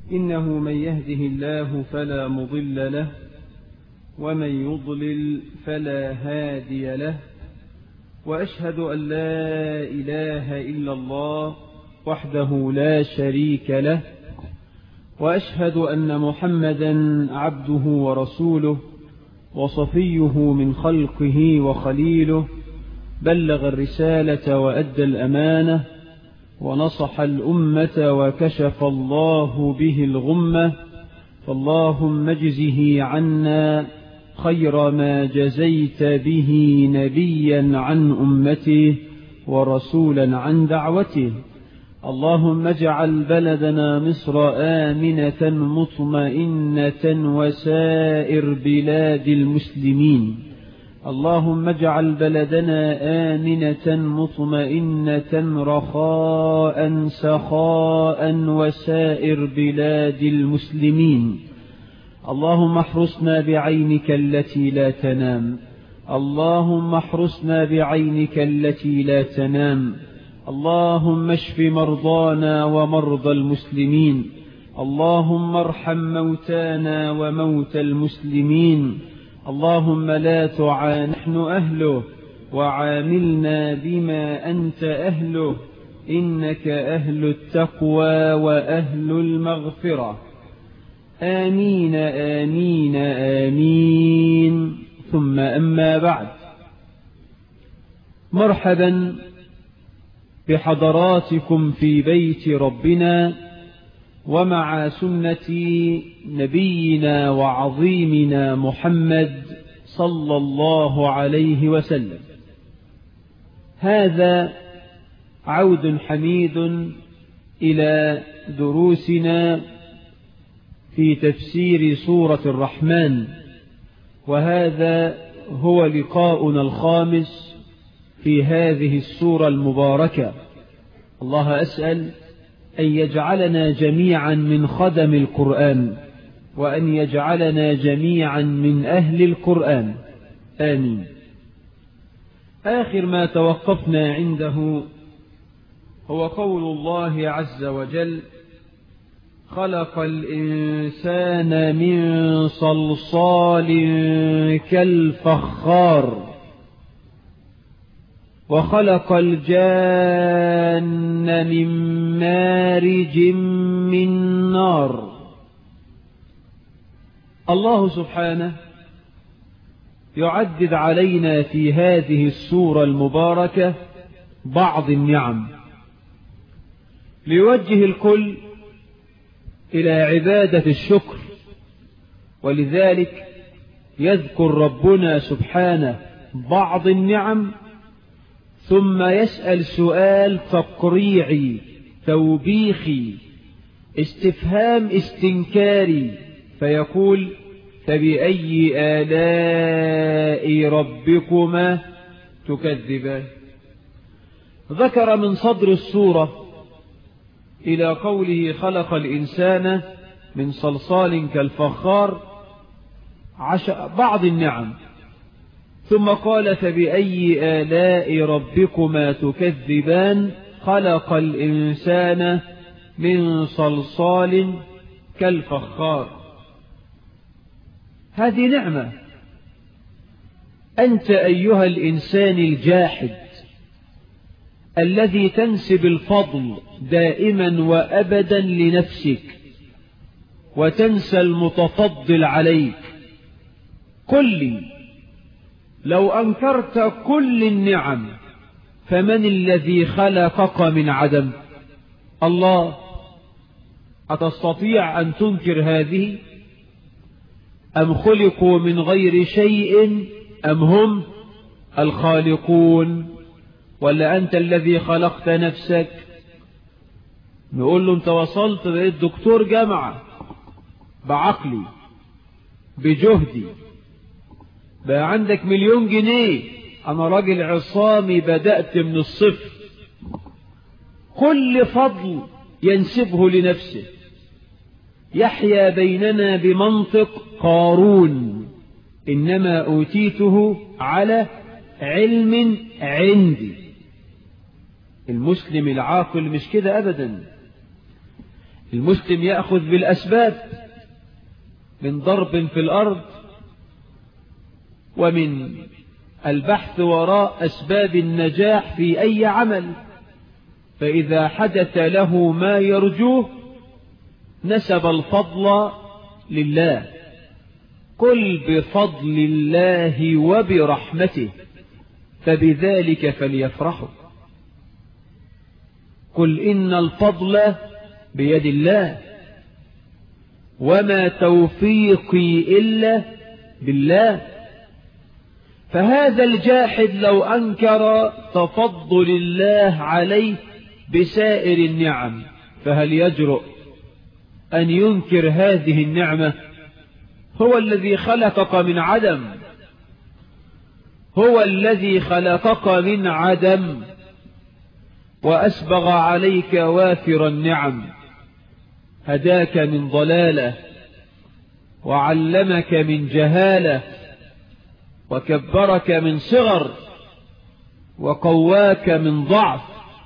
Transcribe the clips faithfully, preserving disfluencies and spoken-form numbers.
إنه من يهده الله فلا مضل له ومن يضلل فلا هادي له، وأشهد أن لا إله إلا الله وحده لا شريك له، وأشهد أن محمدا عبده ورسوله وصفيه من خلقه وخليله، بلغ الرسالة وأدى الأمانة ونصح الأمة وكشف الله به الغمة، فاللهم اجزه عنا خير ما جزيت به نبيا عن أمته ورسولا عن دعوته. اللهم اجعل بلدنا مصر آمنة مطمئنة وسائر بلاد المسلمين. اللهم اجعل بلدنا آمنة مطمئنة رخاء سخاء وسائر بلاد المسلمين. اللهم احرسنا بعينك التي لا تنام، اللهم احرسنا بعينك التي لا تنام. اللهم اشف مرضانا ومرضى المسلمين، اللهم ارحم موتانا وموتى المسلمين. اللهم لا تعاملنا نحن أهله وعاملنا بما أنت أهله، إنك أهل التقوى وأهل المغفرة. آمين آمين آمين. ثم أما بعد، مرحبا بحضراتكم في بيت ربنا ومع سنة نبينا وعظيمنا محمد صلى الله عليه وسلم. هذا عود حميد إلى دروسنا في تفسير سورة الرحمن، وهذا هو لقاؤنا الخامس في هذه السورة المباركة. الله أسأل أن يجعلنا جميعا من خدم القرآن، وأن يجعلنا جميعا من أهل القرآن، آمين. آخر ما توقفنا عنده هو قول الله عز وجل: خلق الإنسان من صلصال كالفخار وخلق الجان من مارج من نار. الله سبحانه يعدد علينا في هذه السورة المباركة بعض النعم ليوجه الكل إلى عبادة الشكر، ولذلك يذكر ربنا سبحانه بعض النعم ثم يسأل سؤال تقريعي توبيخي استفهام استنكاري، فيقول: فبأي آلاء ربكما تكذبان. ذكر من صدر السورة إلى قوله خلق الإنسان من صلصال كالفخار بعض النعم، ثم قال: فبأي آلاء ربكما تكذبان خلق الإنسان من صلصال كالفخار. هذه نعمة. أنت أيها الإنسان الجاحد الذي تنسب الفضل دائما وأبدا لنفسك وتنسى المتفضل عليك، قل لي لو أنكرت كل النعم فمن الذي خلقك من عدم؟ الله. أتستطيع أن تنكر هذه؟ أم خلقوا من غير شيء أم هم الخالقون؟ ولا أنت الذي خلقت نفسك؟ نقول له: أنت وصلت بقيت دكتور جامعة بعقلي بجهدي، بقى عندك مليون جنيه، أنا راجل عصامي بدأت من الصفر. كل فضل ينسبه لنفسه. يحيا بيننا بمنطق قارون: إنما أوتيته على علم عندي. المسلم العاقل مش كده أبدا. المسلم يأخذ بالأسباب من ضرب في الأرض ومن البحث وراء أسباب النجاح في أي عمل، فإذا حدث له ما يرجوه نسب الفضل لله. قل بفضل الله وبرحمته فبذلك فليفرحوا. قل إن الفضل بيد الله وما توفيقي إلا بالله. فهذا الجاحد لو أنكر تفضل الله عليه بسائر النعم فهل يجرؤ أن ينكر هذه النعمة؟ هو الذي خلقك من عدم، هو الذي خلقك من عدم وأسبغ عليك وافر النعم، هداك من ضلالة وعلمك من جهالة وكبرك من صغر وقواك من ضعف.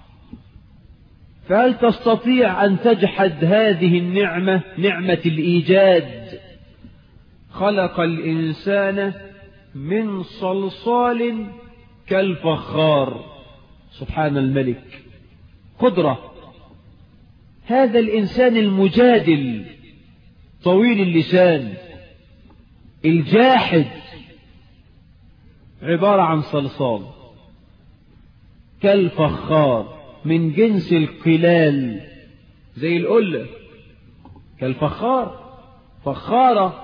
فهل تستطيع أن تجحد هذه النعمة، نعمة الإيجاد؟ خلق الإنسان من صلصال كالفخار. سبحان الملك، قدرة. هذا الإنسان المجادل طويل اللسان الجاحد عبارة عن صلصال كالفخار من جنس القلال، زي القلة كالفخار، فخارة.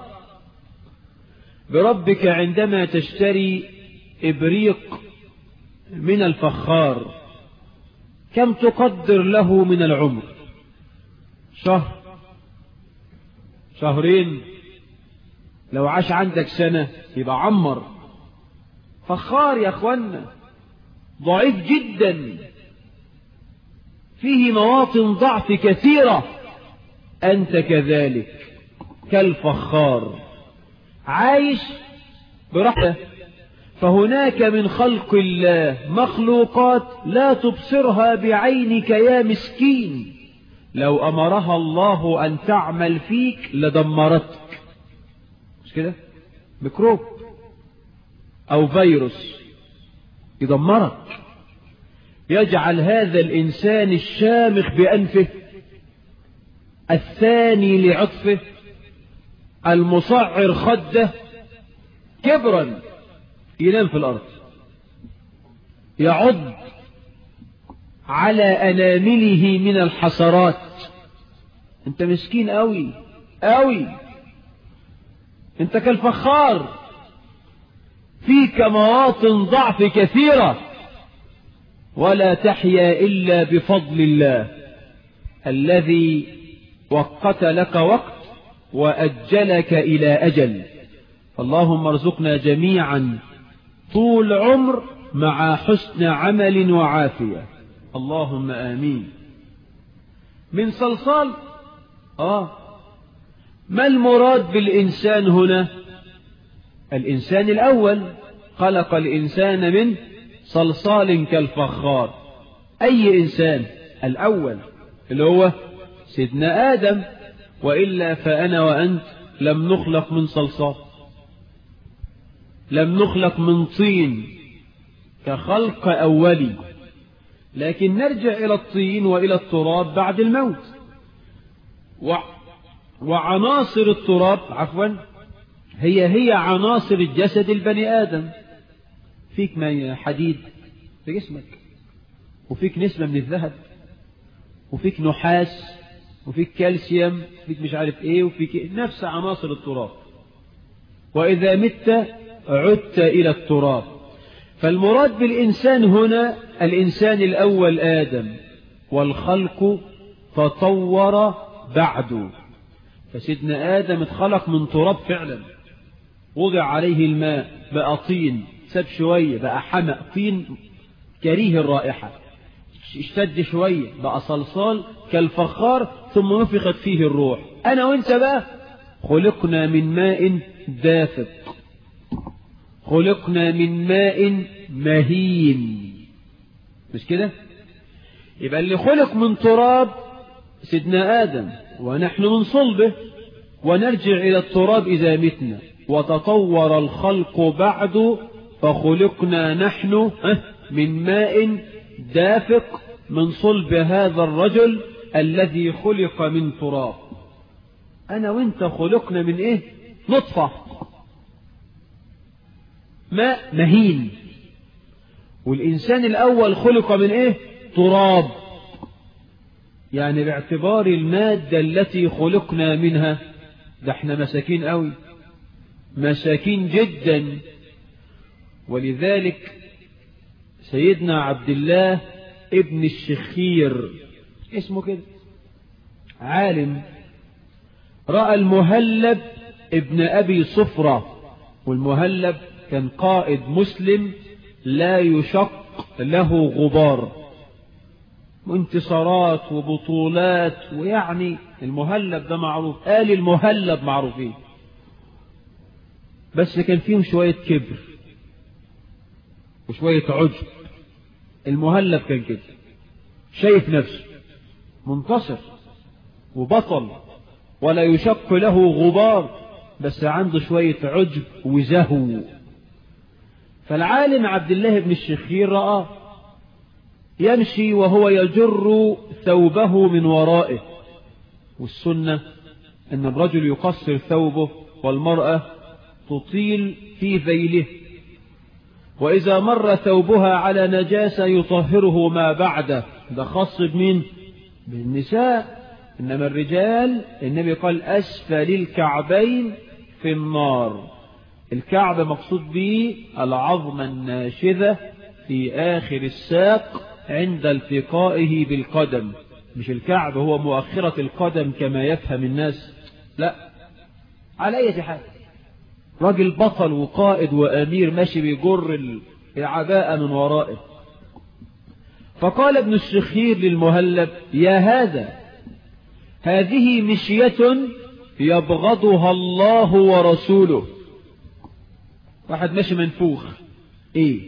بربك عندما تشتري إبريق من الفخار كم تقدر له من العمر؟ شهر، شهرين، لو عاش عندك سنة يبقى عمر. فخار يا أخوانا ضعيف جدا، فيه مواطن ضعف كثيرة. أنت كذلك كالفخار عايش برحمة. فهناك من خلق الله مخلوقات لا تبصرها بعينك يا مسكين، لو أمرها الله أن تعمل فيك لدمرتك. مش كده؟ ميكروب أو فيروس يدمرك، يجعل هذا الإنسان الشامخ بأنفه، الثاني لعطفه، المصعر خده كبرا، ينام في الأرض، يعض على أنامله من الحسرات. انت مسكين قوي قوي، انت كالفخار، فيك مواطن ضعف كثيرة، ولا تحيا إلا بفضل الله الذي وقت لك وقت وأجلك إلى أجل. اللهم ارزقنا جميعا طول عمر مع حسن عمل وعافية، اللهم آمين. من صلصال. آه ما المراد بالإنسان هنا؟ الإنسان الأول خلق الإنسان من صلصال كالفخار. أي إنسان؟ الأول اللي هو سيدنا آدم، وإلا فأنا وأنت لم نخلق من صلصال، لم نخلق من طين كخلق أولي، لكن نرجع إلى الطين وإلى التراب بعد الموت. و... وعناصر التراب عفوا هي هي عناصر الجسد البني آدم. فيك ما حديد في جسمك، وفيك نسبة من الذهب، وفيك نحاس، وفيك كالسيوم، وفيك مش عارف ايه، وفيك نفس عناصر التراب. وإذا مت عدت إلى التراب. فالمراد بالإنسان هنا الإنسان الأول آدم، والخلق تطور بعده. فسيدنا آدم اتخلق من تراب فعلا، وضع عليه الماء بقى طين، ساب شوية بقى حمأ، طين كريه الرائحة، اشتد شوية بقى صلصال كالفخار، ثم نفخت فيه الروح. أنا وانت بقى خلقنا من ماء دافق، خلقنا من ماء مهين. مش كده؟ يبقى اللي خلق من تراب سيدنا آدم ونحن من صلبه، ونرجع إلى التراب إذا متنا، وتطور الخلق بعد فخلقنا نحن من ماء دافق من صلب هذا الرجل الذي خلق من تراب. أنا وإنت خلقنا من إيه؟ نطفة، ماء مهين. والإنسان الأول خلق من إيه؟ تراب. يعني باعتبار المادة التي خلقنا منها، ده احنا مساكين قوي، مساكين جدا. ولذلك سيدنا عبد الله ابن الشخير اسمه كده، عالم، رأى المهلب ابن أبي صفرة، والمهلب كان قائد مسلم لا يشق له غبار، وانتصارات وبطولات، ويعني المهلب ده معروف، آل المهلب معروفين، بس كان فيهم شوية كبر وشوية عجب. المهلب كان كده، شايف نفسه منتصر وبطل ولا يشق له غبار، بس عنده شوية عجب وزهو. فالعالم عبد الله بن الشخير رآه يمشي وهو يجر ثوبه من ورائه، والسنة أن الرجل يقصر ثوبه والمرأة تطيل في ذيله، وإذا مر ثوبها على نجاسة يطهره ما بعده. ده خاص بمين؟ بالنساء. إنما الرجال النبي قال أسفل الكعبين في النار. الكعب مقصود به العظمة الناشذة في آخر الساق عند التقائه بالقدم، مش الكعب هو مؤخرة القدم كما يفهم الناس، لا، على أي حال راجل بطل وقائد وأمير ماشي بيجر العباءة من ورائه. فقال ابن الشخير للمهلب يا هذا، هذه مشية يبغضها الله ورسوله. واحد ماشي منفوخ، ايه؟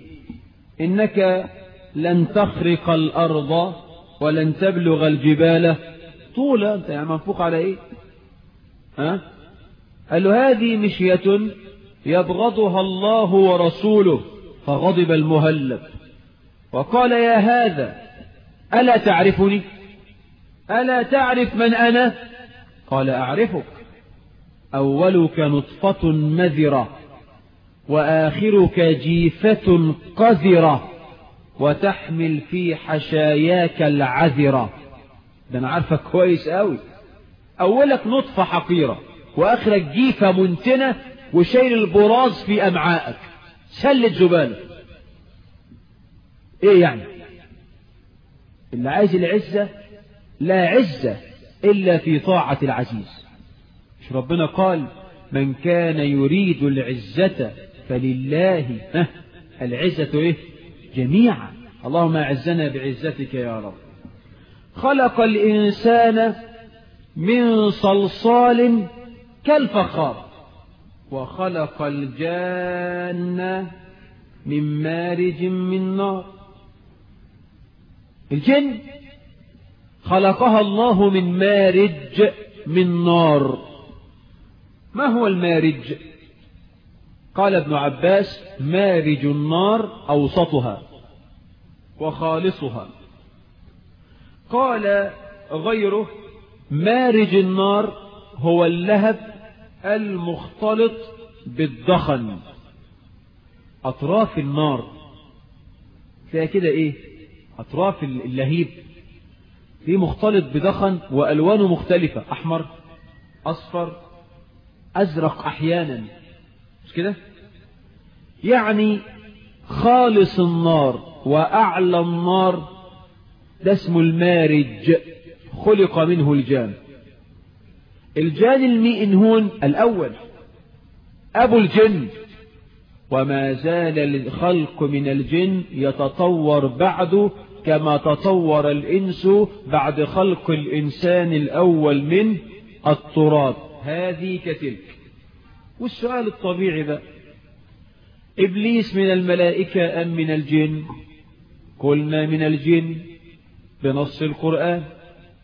انك لن تخرق الارض ولن تبلغ الجبال طولا. انت يعني منفوخ على ايه؟ ها؟ قال له هذه مشية يبغضها الله ورسوله. فغضب المهلب وقال يا هذا ألا تعرفني؟ ألا تعرف من أنا؟ قال أعرفك، أولك نطفة مذرة وآخرك جيفة قذرة وتحمل في حشاياك العذرة. ده أنا عارفك كويس أوي، أولك نطفة حقيرة وآخرك جيفة منتنة وشيل البراز في أمعائك، سلة زبالة. إيه يعني؟ اللي عايز العزة لا عزة إلا في طاعة العزيز. مش ربنا قال من كان يريد العزة فلله العزة إيه؟ جميعا. اللهم أعزنا بعزتك يا رب. خلق الإنسان من صلصال كالفخار وخلق الجان من مارج من نار. الجن خلقها الله من مارج من نار. ما هو المارج؟ قال ابن عباس مارج النار أوسطها وخالصها. قال غيره مارج النار هو اللهب المختلط بالدخن. أطراف النار فيها كده إيه؟ أطراف اللهيب فيه مختلط بدخن وألوانه مختلفة، أحمر، أصفر، أزرق أحيانا، مش كده؟ يعني خالص النار وأعلى النار ده اسمه المارج، خلق منه الجان. الجان المئنهون الأول أبو الجن، وما زال الخلق من الجن يتطور بعده كما تطور الإنس بعد خلق الإنسان الأول من التراب. هذه كتلك. والسؤال الطبيعي بقى، إبليس من الملائكة أم من الجن؟ قلنا من الجن بنص القرآن.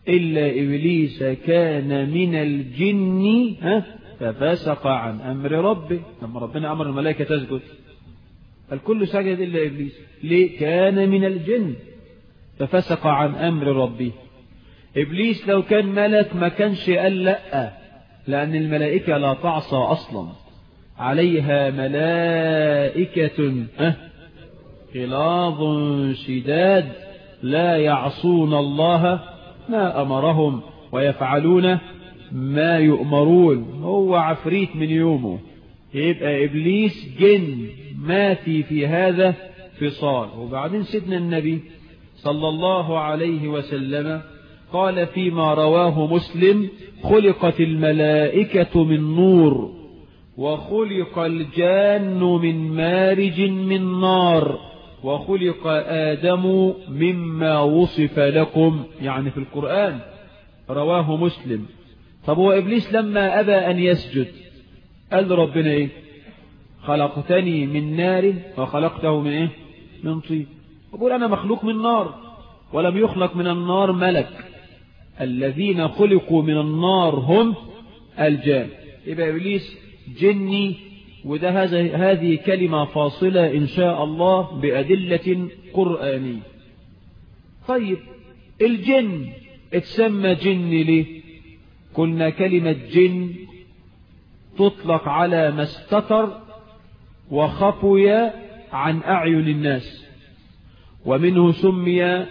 إلا إبليس كان من الجن ها ففسق عن أمر ربه. لما ربنا أمر الملائكة تسجد الكل سجد إلا إبليس. ليه؟ كان من الجن ففسق عن أمر ربه. إبليس لو كان ملك ما كانش قال لأ، لأن الملائكة لا تعصى أصلا، عليها ملائكة غلاظ شداد لا يعصون الله ما أمرهم ويفعلون ما يؤمرون. هو عفريت من يومه. يبقى إبليس جن ما في في هذا فصال. وبعدين سيدنا النبي صلى الله عليه وسلم قال فيما رواه مسلم: خلقت الملائكة من نور وخلق الجان من مارج من نار وخلق آدم مما وصف لكم، يعني في القرآن. رواه مسلم. طب هو إبليس لما أبى أن يسجد قال ربنا إيه؟ خلقتني من نار وخلقته من إيه؟ من طين. يقول أنا مخلوق من نار ولم يخلق من النار ملك. الذين خلقوا من النار هم الجان. يبقى إبليس جني. وده هذه كلمة فاصلة إن شاء الله بأدلة قرآنية. طيب الجن اتسمى جن ليه؟ قلنا كلمة جن تطلق على ما استتر وخفي عن أعين الناس، ومنه سمي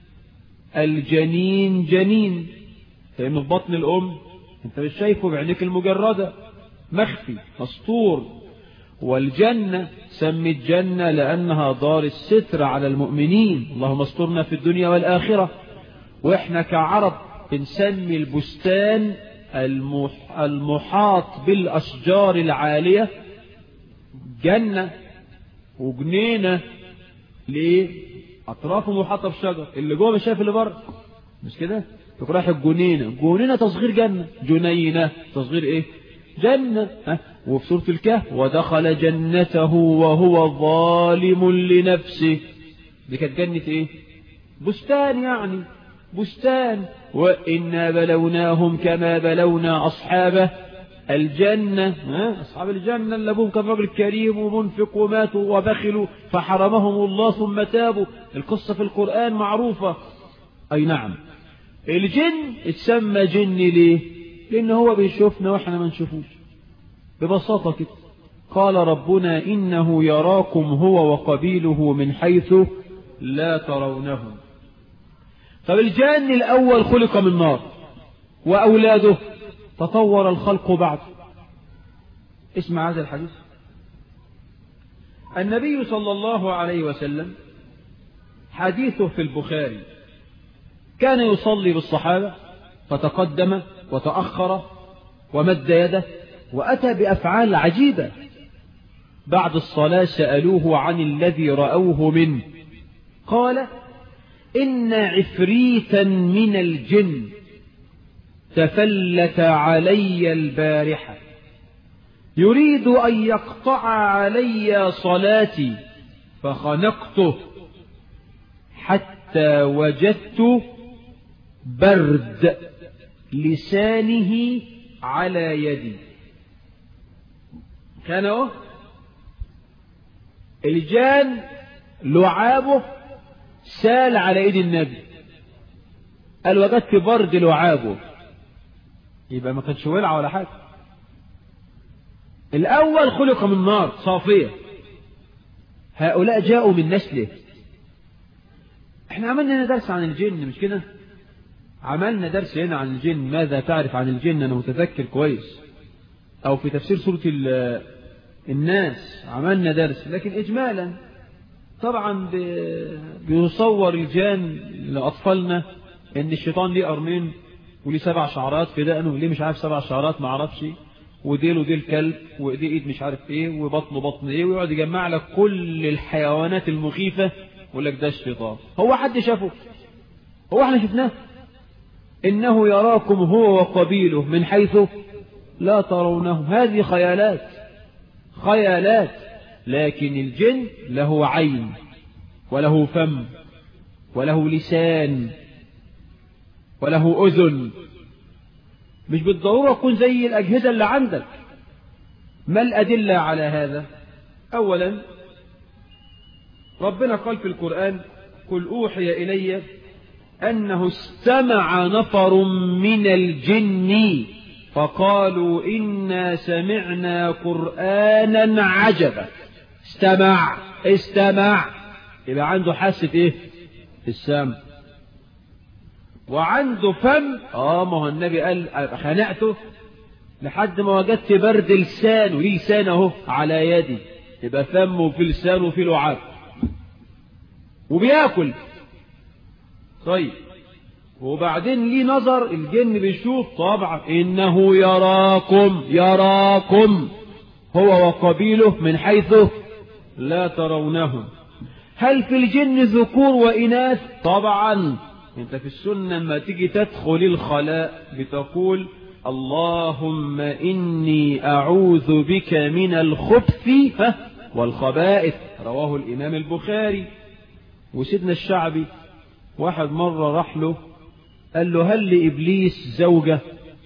الجنين جنين، لأنه في بطن الأم أنت مش شايفه بعينك المجردة، مخفي مستور. والجنة سمي الجنة لأنها دار الستر على المؤمنين، اللهم استرنا في الدنيا والآخرة. وإحنا كعرب بنسمي البستان المحاط بالأشجار العالية جنة وجنينة. ليه؟ أطرافه محاطة بشجر، اللي جوه مش شايف اللي بره، مش كده؟ تقول رايح الجنينة، جنينة تصغير جنة، جنينة تصغير إيه؟ جنة. ها؟ وفي سورة الكهف: ودخل جنته وهو ظالم لنفسه. دي كانت جنة إيه؟ بستان، يعني بستان. وإنا بلوناهم كما بلونا أصحاب الجنة. ها؟ أصحاب الجنة اللي أبوهم كان راجل كريم ومنفق وماتوا وبخلوا فحرمهم الله ثم تابوا. القصة في القرآن معروفة. أي نعم. الجن اتسمى جن ليه؟ لأن هو بيشوفنا وإحنا ما نشوفوش. ببساطة كده. قال ربنا: إنه يراكم هو وقبيله من حيث لا ترونهم. طب الجان الأول خلق من نار، وأولاده تطور الخلق بعد. اسمع هذا الحديث. النبي صلى الله عليه وسلم حديثه في البخاري: كان يصلي بالصحابة فتقدم وتأخر ومد يده وأتى بأفعال عجيبة. بعد الصلاة سألوه عن الذي رأوه منه، قال: إن عفريتا من الجن تفلت علي البارحة يريد أن يقطع علي صلاتي فخنقته حتى وجدت برد لسانه على يدي. كان الجان لعابه سال على ايد النبي، قال: وجدت برد لعابه. يبقى ما كانش ولع ولا حاجة. الأول خلق من نار صافية، هؤلاء جاءوا من نسله. احنا عملنا درس عن الجن، مش كده؟ عملنا درس هنا عن الجن. ماذا تعرف عن الجن؟ أنا متذكر كويس. أو في تفسير سورة الناس عملنا درس، لكن إجمالا طبعا بيصور الجان لأطفالنا إن الشيطان ليه قرنين وليه سبع شعرات في دقنه. ليه مش عارف سبع شعرات؟ ما عرفش. وديله ديل كلب، وايديه ايد مش عارف ايه، وبطنه بطن ايه، ويقعد يجمع لك كل الحيوانات المخيفة ويقول لك ده الشيطان. هو حد شافه؟ هو احنا شفناه؟ إنه يراكم هو وقبيله من حيث لا ترونهم. هذه خيالات خيالات. لكن الجن له عين وله فم وله لسان وله أذن، مش بالضرورة يكون زي الأجهزة اللي عندك. ما الأدلة على هذا؟ أولا ربنا قال في القرآن: قل أوحي إلي أنه استمع نفر من الجن فقالوا إنا سمعنا قرآنا عجبا. استمع استمع يبقى عنده حاسة إيه؟ السمع. وعنده فم. آه ما هو النبي قال خنقته لحد ما وجدت برد لسانه، ليه لسانه على يدي، يبقى فمه وفي لسانه وفي لعاب. وبياكل. طيب وبعدين ليه نظر، الجن بيشوف طبعا. إنه يراكم يراكم هو وقبيله من حيث لا ترونهم. هل في الجن ذكور وإناث؟ طبعا. انت في السنة لما تيجي تدخل الخلاء بتقول: اللهم إني أعوذ بك من الخبث والخبائث. رواه الإمام البخاري. وسيدنا الشعبي واحد مرة راح له قال له: هل لإبليس زوجة؟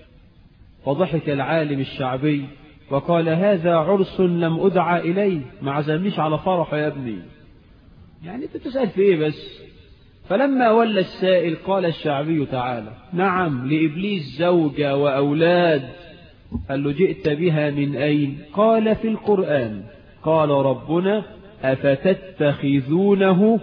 فضحك العالم الشعبي وقال: هذا عرس لم أدعى إليه، ما عزمنيش على فرح يا ابني. يعني انت تسأل في ايه بس؟ فلما ولى السائل قال الشعبي تعالى: نعم لإبليس زوجة وأولاد. قال له: جئت بها من أين؟ قال: في القرآن قال ربنا: أفتتخذونه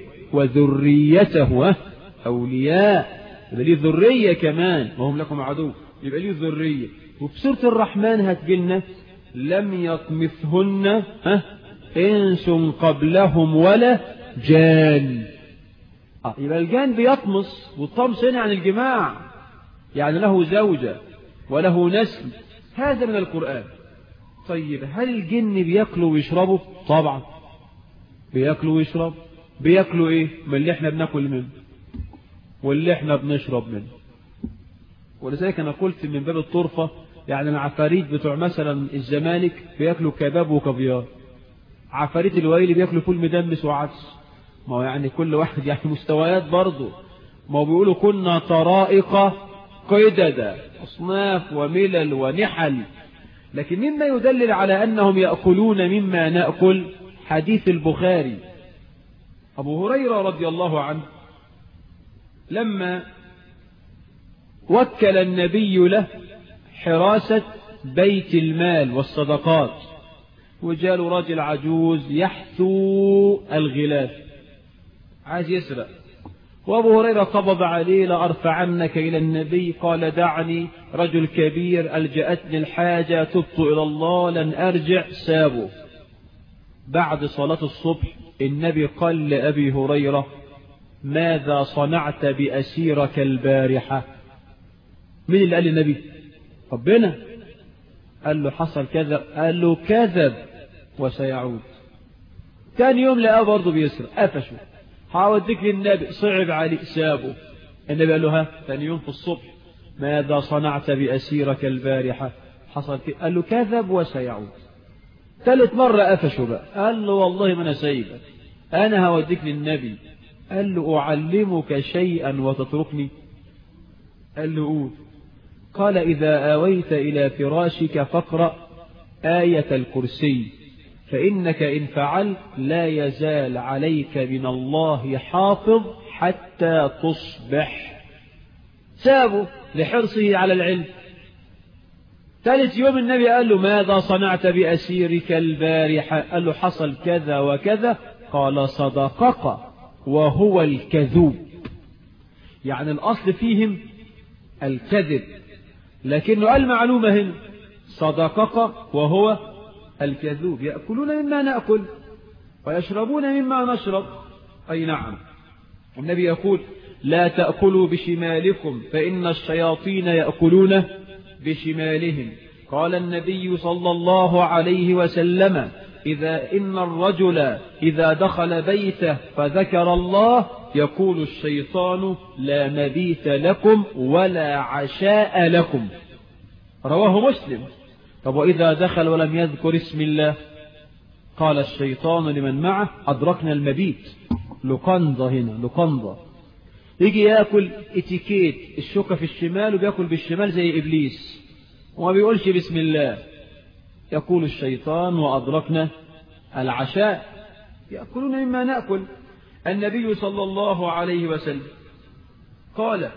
وذريته أولياء. يبقى ليه ذرية كمان، وهم لكم عدو، يبقى ليه ذرية. وفي سورة الرحمن هتجلنا: لم يطمثهن إنس قبلهم ولا جان. آه يبقى الجان بيطمس، والطمس هنا عن الجماع، يعني له زوجة وله نسل. هذا من القرآن. طيب هل الجن بيأكلوا ويشربوا؟ طبعا بيأكلوا ويشربوا. بيأكلوا ايه؟ من اللي احنا بناكل منه واللي احنا بنشرب منه. ولذلك انا قلت من باب الطرفة، يعني العفاريت بتوع مثلا الزمالك بيأكلوا كباب وكافيار، عفاريت الويل بيأكلوا فول مدمس وعدس. ما هو يعني كل واحد يعني مستويات برضه. ما هو بيقولوا كنا طرائق قددا، أصناف وملل ونحل. لكن مما يدلل على أنهم يأكلون مما نأكل حديث البخاري. أبو هريرة رضي الله عنه لما وكل النبي له حراسة بيت المال والصدقات، وجاله راجل عجوز يحثو الغلاف عايز يسرق، وأبو هريرة قبض عليه: لأرفعنك إلى النبي. قال: دعني، رجل كبير ألجأتني الحاجة، تبت إلى الله لن أرجع. سابه. بعد صلاة الصبح النبي قال لأبي هريرة: ماذا صنعت بأسيرك البارحة؟ مين اللي قال للنبي؟ ربنا. قال له: حصل كذا. قال له: كذب وسيعود. تاني يوم لقاه برضه بيسرق، قفشه. هوديك للنبي، صعب عليه، سابه. النبي قال له: ها تاني يوم في الصبح: ماذا صنعت بأسيرك البارحة؟ حصل كذا. قال له: كذب وسيعود. ثالث مرة قفشه بقى، قال له: والله ما أنا سايبك، أنا هوديك للنبي. قال له: أعلمك شيئا وتتركني؟ قال له: قول. قال: إذا آويت إلى فراشك فاقرأ آية الكرسي، فإنك إن فعلت لا يزال عليك من الله حافظ حتى تصبح. سابه لحرصه على العلم. ثالث يوم النبي قال له: ماذا صنعت بأسيرك البارحة؟ قال له: حصل كذا وكذا. قال: صدقك وهو الكذوب. يعني الأصل فيهم الكذب، لكنه قال معلومة هنا: صدقك وهو الكذوب. يأكلون مما نأكل ويشربون مما نشرب. أي نعم. النبي يقول: لا تأكلوا بشمالكم فإن الشياطين يأكلون بشمالهم. قال النبي صلى الله عليه وسلم: إذا إن الرجل إذا دخل بيته فذكر الله يقول الشيطان: لا مبيت لكم ولا عشاء لكم. رواه مسلم. طب وإذا دخل ولم يذكر اسم الله؟ قال الشيطان لمن معه: أدركنا المبيت. لقنضة هنا، لقنضة. يجي ياكل اتيكيت الشوكة في الشمال وبياكل بالشمال زي إبليس وما بيقولش بسم الله. يقول الشيطان وأدركنا العشاء يأكلون مما نأكل. النبي صلى الله عليه وسلم قال،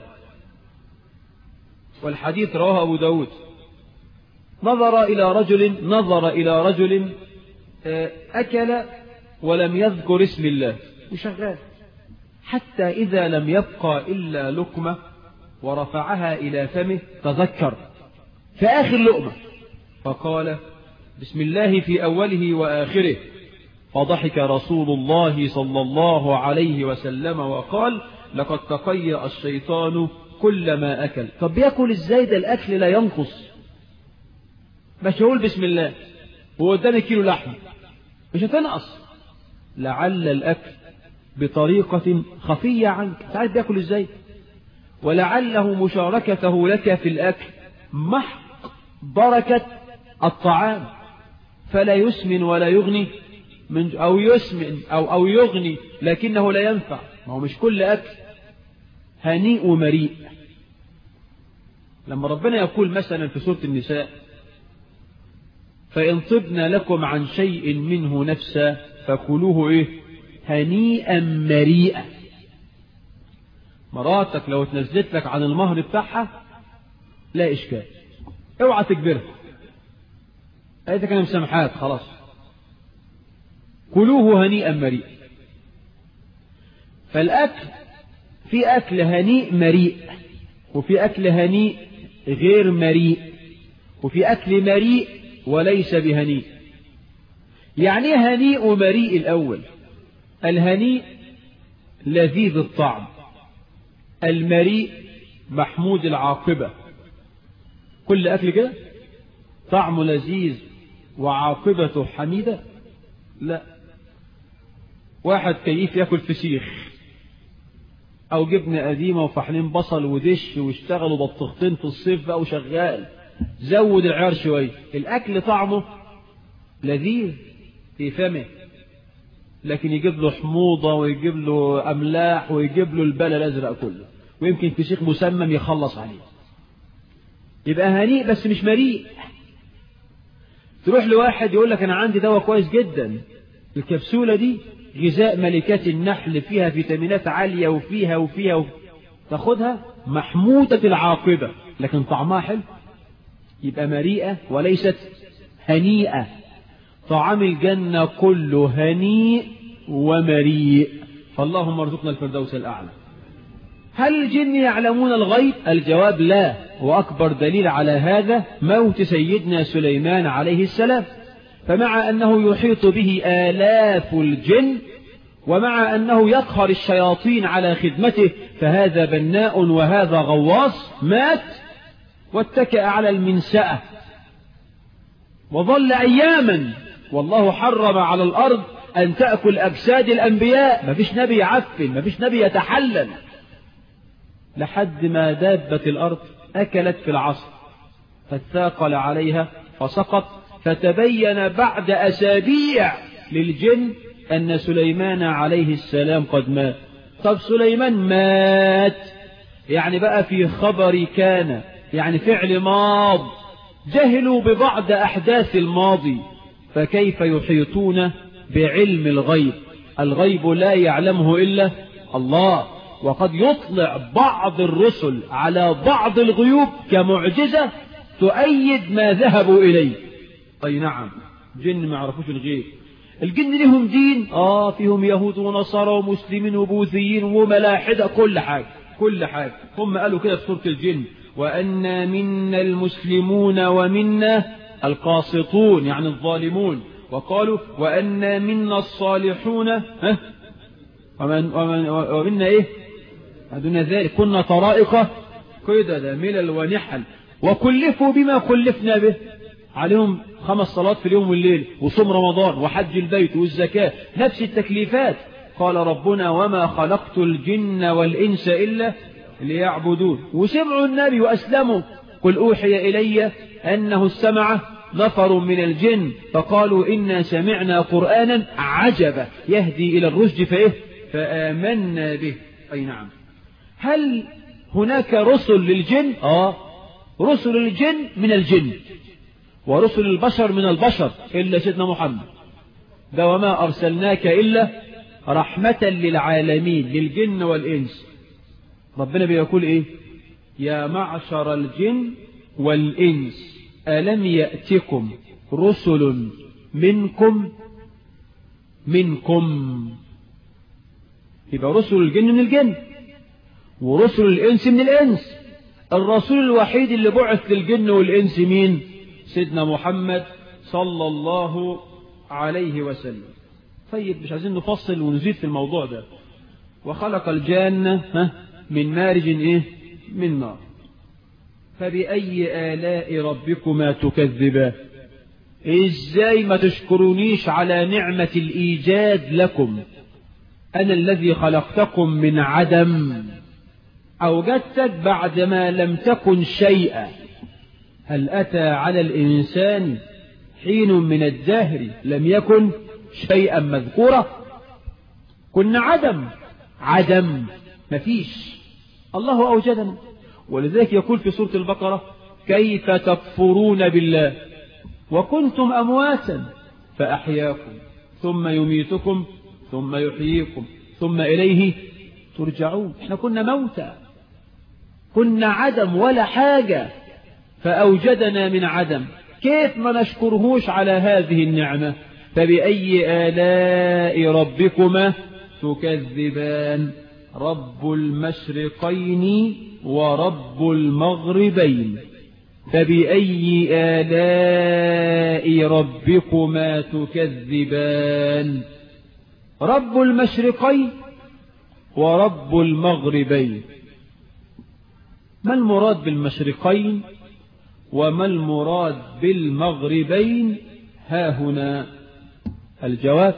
والحديث رواه أبو داود، نظر إلى رجل نظر إلى رجل أكل ولم يذكر اسم الله وشغال حتى إذا لم يبقى إلا لقمة ورفعها إلى فمه تذكر في آخر لقمة فقال بسم الله في أوله وآخره، فضحك رسول الله صلى الله عليه وسلم وقال لقد تقيأ الشيطان كلما أكل. طب بيأكل إزاي ده الأكل لا ينقص؟ مش هقول بسم الله وقدامي كيلو لحم مش هتنقص. لعل الأكل بطريقة خفية عنك تعرف بيأكل إزاي، ولعله مشاركته لك في الأكل محق بركة الطعام فلا يسمن ولا يغني من أو يسمن أو أو يغني لكنه لا ينفع. ما هو مش كل أكل هنيء ومريء. لما ربنا يقول مثلا في سورة النساء فإن طبن لكم عن شيء منه نفسا فكلوه إيه هنيئا مريئا. مراتك لو تنزلت لك عن المهر بتاعها لا إشكال، اوعى تكبرها، قالت لك أنا مسامحاك خلاص، كلوه هنيئا مريئا. فالأكل في أكل هنيء مريء وفي أكل هنيء غير مريء وفي أكل مريء وليس بهنيء. يعني هنيء ومريء الأول؟ الهنيء لذيذ الطعم، المريء محمود العاقبة. كل أكل كده طعمه لذيذ وعاقبته حميدة؟ لا. واحد كيف يأكل فسيخ أو جبنة قديمة وفحلين بصل ودش واشتغلوا بطختين في الصيف بقى وشغال، زود العيار شوية، الأكل طعمه لذيذ في فمه، لكن يجيب له حموضة ويجيب له أملاح ويجيب له البلل الأزرق كله، ويمكن فسيخ مسمم يخلص عليه. يبقى هنيء بس مش مريء. تروح لواحد يقول لك أنا عندي دواء كويس جدا، الكبسولة دي غذاء ملكات النحل فيها فيتامينات عالية وفيها وفيها, وفيها. تاخدها محمودة العاقبة لكن طعمها حلو، يبقى مريئة وليست هنيئة. طعام الجنة كله هنيء ومريء، فاللهم ارزقنا الفردوس الأعلى. هل الجن يعلمون الغيب؟ الجواب لا، وأكبر دليل على هذا موت سيدنا سليمان عليه السلام، فمع أنه يحيط به آلاف الجن ومع أنه يقهر الشياطين على خدمته، فهذا بناء وهذا غواص، مات واتكأ على المنسأة وظل أياما. والله حرم على الأرض أن تأكل أجساد الأنبياء، ما فيش نبي يعفن، ما فيش نبي يتحلل، لحد ما دابت الأرض أكلت في العصر فاتثاقل عليها فسقط. فتبين بعد أسابيع للجن أن سليمان عليه السلام قد مات. طب سليمان مات يعني بقى في خبر كان، يعني فعل ماض، جهلوا ببعض أحداث الماضي، فكيف يحيطون بعلم الغيب؟ الغيب لا يعلمه إلا الله، وقد يطلع بعض الرسل على بعض الغيوب كمعجزة تؤيد ما ذهبوا إليه. أي نعم، جن ما يعرفوش الغيب. الجن لهم دين، آه فيهم يهود ونصارى ومسلمين وبوذيين وملاحدة، كل حاجة كل حاجة. هم قالوا كده في سورة الجن وأنا منا المسلمون ومنا القاسطون يعني الظالمون، وقالوا وأنا منا الصالحون ها ومن ومن ومنا إيه دون ذلك كنا طرائق قددا ملل ونحل، وكلفوا بما كلفنا به، عليهم خمس صلوات في اليوم والليل وصوم رمضان وحج البيت والزكاة، نفس التكليفات. قال ربنا وما خلقت الجن والإنس إلا ليعبدون. وسمعوا النبي وأسلموا. قل أوحي إلي أنه استمع نفر من الجن فقالوا إنا سمعنا قرآنا عجبا يهدي إلى الرشد فإيه فآمنا به. أي نعم. هل هناك رسل للجن؟ آه رسل الجن من الجن، ورسل البشر من البشر، إلا سيدنا محمد ده وما أرسلناك إلا رحمة للعالمين، للجن والإنس. ربنا بيقول إيه؟ يا معشر الجن والإنس ألم يأتكم رسل منكم منكم يبقى رسل الجن من الجن ورسل الإنس من الإنس. الرسول الوحيد اللي بعث للجن والإنس مين؟ سيدنا محمد صلى الله عليه وسلم. طيب مش عايزين نفصل ونزيد في الموضوع ده. وخلق الجنة من مارج إيه؟ من نار. فبأي آلاء ربكما تكذبان؟ إزاي ما تشكرونيش على نعمة الإيجاد لكم؟ أنا الذي خلقتكم من عدم، أوجدتك بعدما لم تكن شيئا. هل أتى على الإنسان حين من الدهر لم يكن شيئا مذكورا؟ كنا عدم عدم مفيش، الله أوجدنا. ولذلك يقول في سورة البقرة كيف تكفرون بالله وكنتم أمواتا فأحياكم ثم يميتكم ثم يحييكم ثم إليه ترجعون. احنا كنا موتى، كنا عدم ولا حاجة، فأوجدنا من عدم. كيف ما نشكرهوش على هذه النعمة؟ فبأي آلاء ربكما تكذبان؟ رب المشرقين ورب المغربين. فبأي آلاء ربكما تكذبان؟ رب المشرقين ورب المغربين. ما المراد بالمشرقين وما المراد بالمغربين؟ ها هنا الجواب: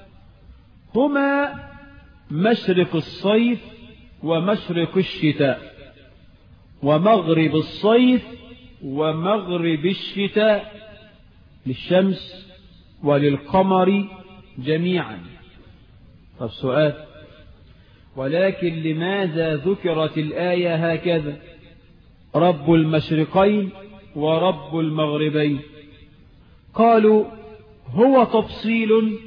هما مشرق الصيف ومشرق الشتاء، ومغرب الصيف ومغرب الشتاء، للشمس وللقمر جميعا. طب سؤال: ولكن لماذا ذكرت الآية هكذا؟ رب المشرقين ورب المغربين. قالوا هو تفصيل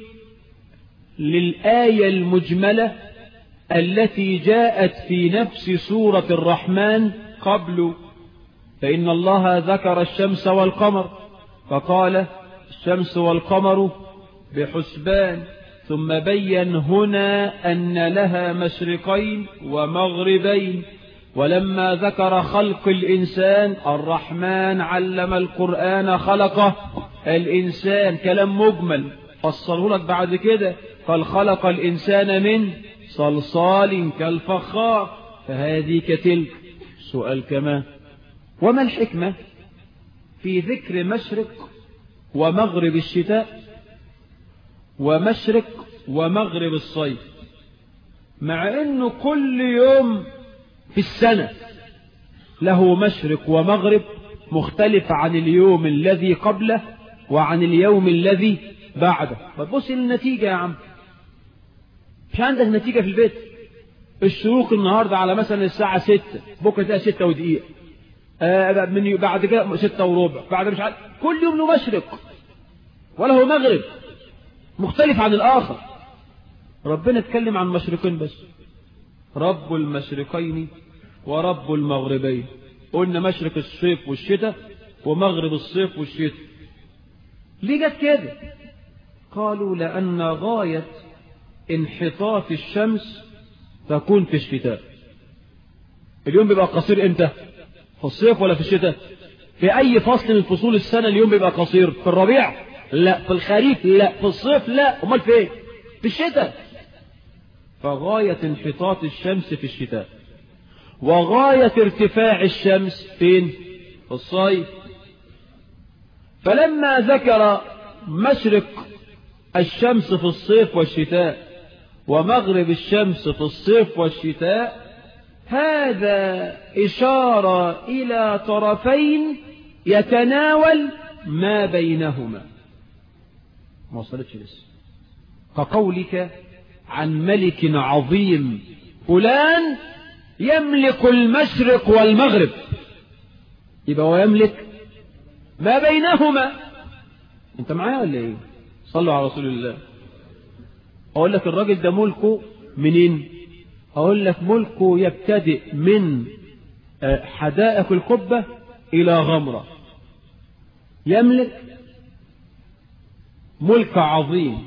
للآية المجملة التي جاءت في نفس سورة الرحمن قبل، فإن الله ذكر الشمس والقمر فقال الشمس والقمر بحسبان، ثم بين هنا أن لها مشرقين ومغربين. ولما ذكر خلق الإنسان الرحمن علم القرآن خلقه الإنسان، كلام مجمل فصله لك بعد كده، فالخلق الإنسان من صلصال كالفخار، فهذه كتلك. سؤال كمان: وما الحكمة في ذكر مشرق ومغرب الشتاء ومشرق ومغرب الصيف، مع أنه كل يوم في السنة له مشرق ومغرب مختلف عن اليوم الذي قبله وعن اليوم الذي بعده؟ فتبص للنتيجة يا عم، مش عندك نتيجة في البيت؟ الشروق النهاردة على مثلا الساعة ستة، بكرة تلاقي ستة ودقيقة، آه من بعد كده ستة وربع، بعد مش عارف، كل يوم له مشرق وله مغرب مختلف عن الآخر. ربنا اتكلم عن مشرقين بس، رب المشرقين ورب المغربين. قلنا مشرق الصيف والشتاء ومغرب الصيف والشتاء. ليه جت كده؟ قالوا لأن غاية انحطاط الشمس تكون في الشتاء. اليوم بيبقى قصير امتى؟ في الصيف ولا في الشتاء؟ في أي فصل من فصول السنة اليوم بيبقى قصير؟ في الربيع؟ لا. في الخريف؟ لا. في الصيف؟ لا. أمال في ايه؟ في الشتاء. فغاية انحطاط الشمس في الشتاء، وغاية ارتفاع الشمس فين؟ في الصيف. فلما ذكر مشرق الشمس في الصيف والشتاء ومغرب الشمس في الصيف والشتاء، هذا إشارة إلى طرفين يتناول ما بينهما. ما وصلتش لسه. كقولك عن ملك عظيم فلان يملك المشرق والمغرب، يبقى هو يملك ما بينهما. انت معايا ولا ايه؟ صلوا على رسول الله. اقول لك الراجل ده ملكه منين؟ اقول لك ملكه يبتدئ من حدائق القبة الى غمرة. يملك ملك عظيم،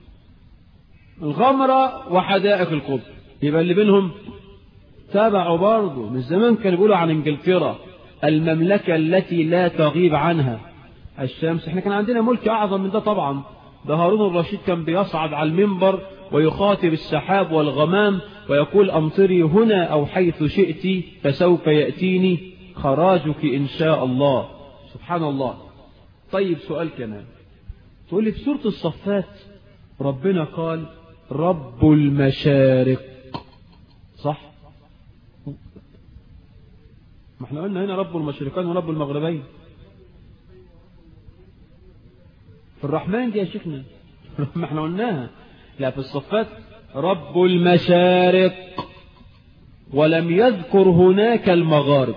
الغمرة وحدائق القبة، يبقى اللي بينهم تابعوا برضه. من زمان كانوا بيقولوا عن انجلترا المملكة التي لا تغيب عنها الشمس. احنا كان عندنا ملك اعظم من ده طبعا. ده هارون الرشيد كان بيصعد على المنبر ويخاطب السحاب والغمام ويقول أمطري هنا أو حيث شئت فسوف يأتيني خراجك إن شاء الله. سبحان الله. طيب سؤال كمان، تقول لي في سورة الصفات ربنا قال رب المشارق، صح؟ ما احنا قلنا هنا رب المشرقين ورب المغربين. في الرحمن دي يا شيخنا ما احنا قلناها. لا، في الصفات رب المشارق ولم يذكر هناك المغارب.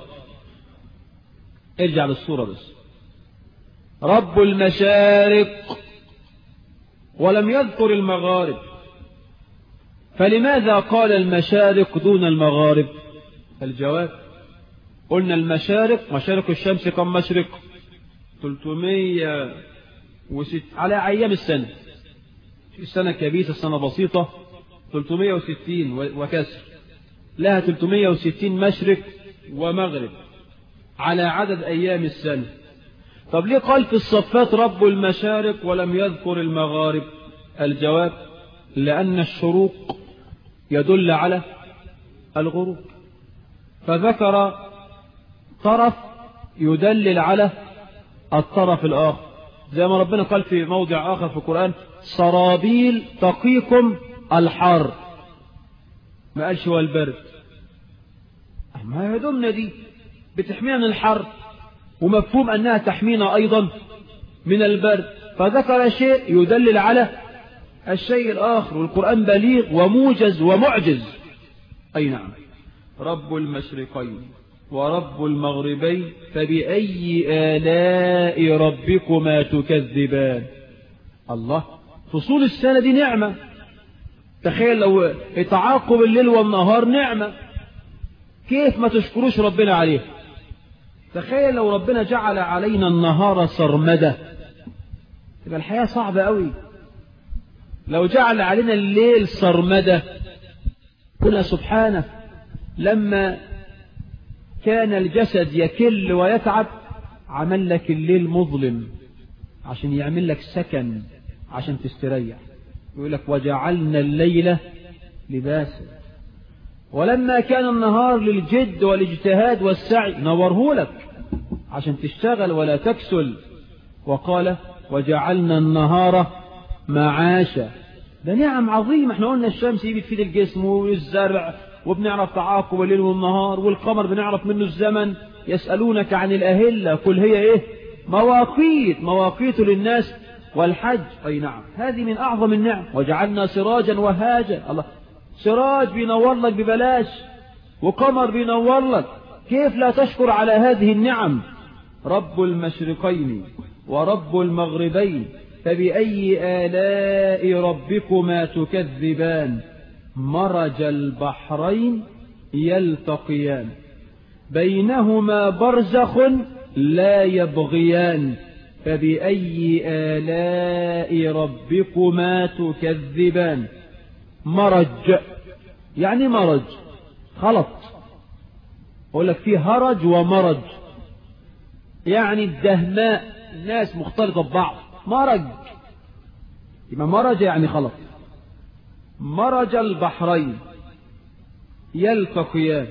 ارجع للصورة بس، رب المشارق ولم يذكر المغارب. فلماذا قال المشارق دون المغارب؟ الجواب، قلنا المشارق، مشارق الشمس كم مشرق؟ ثلاثمائة وستة على أيام السنة. السنة كبيسة، السنة بسيطة، ثلاثمائة وستين وكسر، لها ثلاثمائة وستين مشرق ومغرب على عدد أيام السنة. طب ليه قال في الصفات رب المشارق ولم يذكر المغارب؟ الجواب، لأن الشروق يدل على الغروب، فذكر طرف يدلل على الطرف الآخر، زي ما ربنا قال في موضع آخر في القرآن سرابيل تقيكم الحر، ما قالش هو البرد. ما هدومنا دي بتحمينا من الحر، ومفهوم أنها تحمينا أيضا من البرد، فذكر شيء يدلل على الشيء الآخر، والقرآن بليغ وموجز ومعجز. أي نعم، رب المشرقين ورب المغربين فبأي آلاء ربكما تكذبان. الله، فصول السنة دي نعمة. تخيل لو تعاقب الليل والنهار نعمة، كيف ما تشكروش ربنا عليه؟ تخيل لو ربنا جعل علينا النهار سرمدة، تبقى الحياة صعبة قوي. لو جعل علينا الليل سرمدة، قلنا سبحانه لما كان الجسد يكل ويتعب عمل لك الليل مظلم عشان يعمل لك سكن عشان تستريح. يقول لك وجعلنا الليل لباسا. ولما كان النهار للجد والاجتهاد والسعي نوره لك عشان تشتغل ولا تكسل. وقال وجعلنا النهار معاشا. ده نعم عظيمة. احنا قلنا الشمس دي بتفيد الجسم والزرع، وبنعرف تعاقب الليل والنهار، والقمر بنعرف منه الزمن. يسألونك عن الأهلة قل هي ايه؟ مواقيت، مواقيت للناس والحج. أي نعم، هذه من أعظم النعم. وجعلنا سراجا وهاجا. الله، سراج بينور لك ببلاش، وقمر بينور لك، كيف لا تشكر على هذه النعم؟ رب المشرقين ورب المغربين فبأي آلاء ربكما تكذبان. مرج البحرين يلتقيان بينهما برزخ لا يبغيان فبأي آلاء ربكما تكذبان. مرج يعني مرج خلط. أقول لك فيه هرج ومرج، يعني الدهماء، الناس مختلطة ببعض. مرج يبقى مرج يعني خلط. مرج البحرين يلتقيان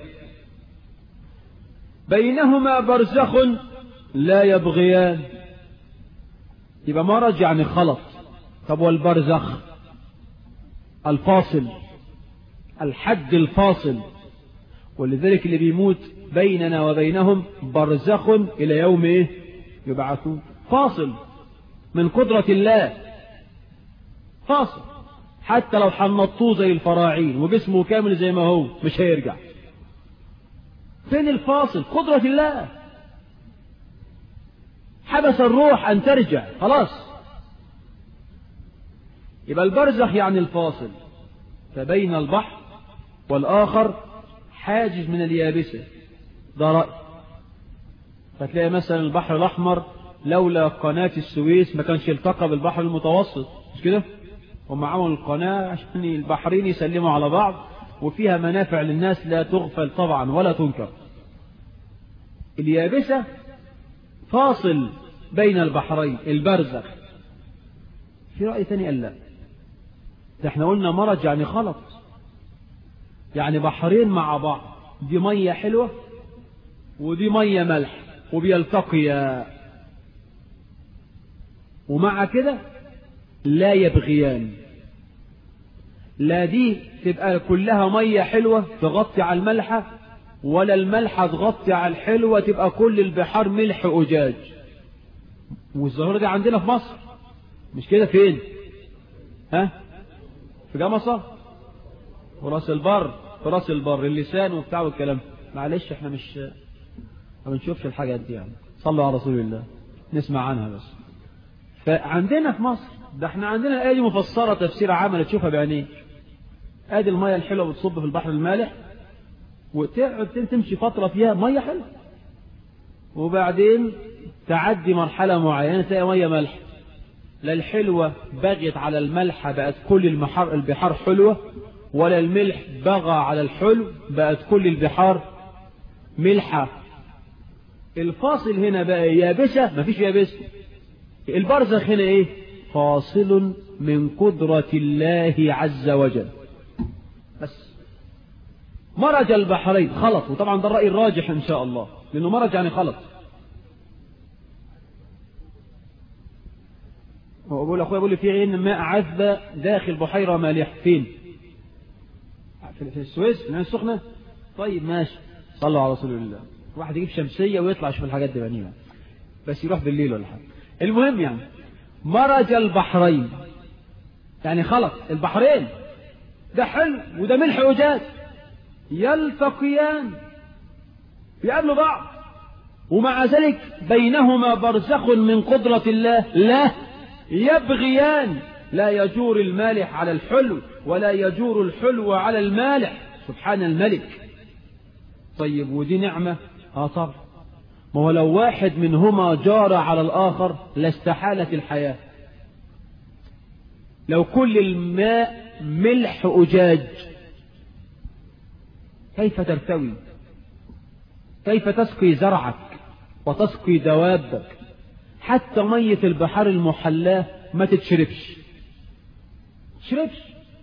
بينهما برزخ لا يبغيان. يبقى مرج يعني خلط. طب والبرزخ؟ الفاصل، الحد الفاصل. ولذلك اللي بيموت بيننا وبينهم برزخ إلى يوم إيه؟ يبعثون. فاصل من قدرة الله، فاصل. حتى لو حنطوه زي الفراعين وجسمه كامل زي ما هو مش هيرجع. فين الفاصل؟ قدرة الله حبس الروح أن ترجع خلاص. يبقى البرزخ يعني الفاصل فبين البحر والآخر حاجز من اليابسة، ده رأي. فتلاقي مثلا البحر الأحمر لولا قناة السويس ما كانش يلتقى بالبحر المتوسط، مش كده؟ هم عملوا القناة عشان البحرين يسلموا على بعض، وفيها منافع للناس لا تغفل طبعا ولا تنكر. اليابسة فاصل بين البحرين، البرزخ. في رأي ثاني قال لا، ده احنا قلنا مرج يعني خلط، يعني بحرين مع بعض، دي مية حلوة ودي مية ملح وبيلتقيا، ومع كده لا يبغيان. لا دي تبقى كلها مية حلوة تغطي على الملحة، ولا الملحة تغطي على الحلوة تبقى كل البحار ملح أجاج. والظاهرة دي عندنا في مصر، مش كده؟ فين؟ ها؟ في جمصة وراس البر، في راس البر اللسان وبتاع والكلام. معلش احنا مش ما بنشوفش الحاجات دي يعني، صلوا على رسول الله، نسمع عنها بس. فعندنا في مصر ده احنا عندنا الآية دي مفسرة تفسير عام تشوفها بعينيك. ادي المية الحلوة بتصب في البحر المالح، وتقعد تمشي فترة فيها مية حلوة، وبعدين تعدي مرحلة معينة تلاقي مية ملح. لا الحلوة بغت على الملحة بقت كل المحار البحار حلوة، ولا الملح بغى على الحلو بقت كل البحار ملحة. الفاصل هنا بقى يابسة، مفيش يابسة. البرزخ هنا ايه؟ فاصل من قدرة الله عز وجل. بس مرج البحرين خلط، وطبعا ده الرأي الراجح ان شاء الله، لانه مرج يعني خلط. هو بقول اخويا بيقول لي في عين ماء عذبة داخل بحيرة مالح، فين؟ في السويس، في العين السخنة. طيب ماشي، صلوا على رسول الله. واحد يجيب شمسية ويطلع يشوف الحاجات دي بعينيه، بس يروح بالليل ولا حاجة. المهم يعني مرج البحرين يعني خلط البحرين، ده حلو وده ملح أجاج، يلتقيان يقابلوا بعض، ومع ذلك بينهما برزخ من قدرة الله لا يبغيان. لا يجور المالح على الحلو ولا يجور الحلو على المالح، سبحان الملك. طيب ودي نعمة؟ اه طبعا. ما هو لو واحد منهما جار على الآخر لاستحالت الحياة. لو كل الماء ملح أجاج كيف ترتوي؟ كيف تسقي زرعك وتسقي دوابك؟ حتى مية البحار المحلاة ما تتشربش، تشربش،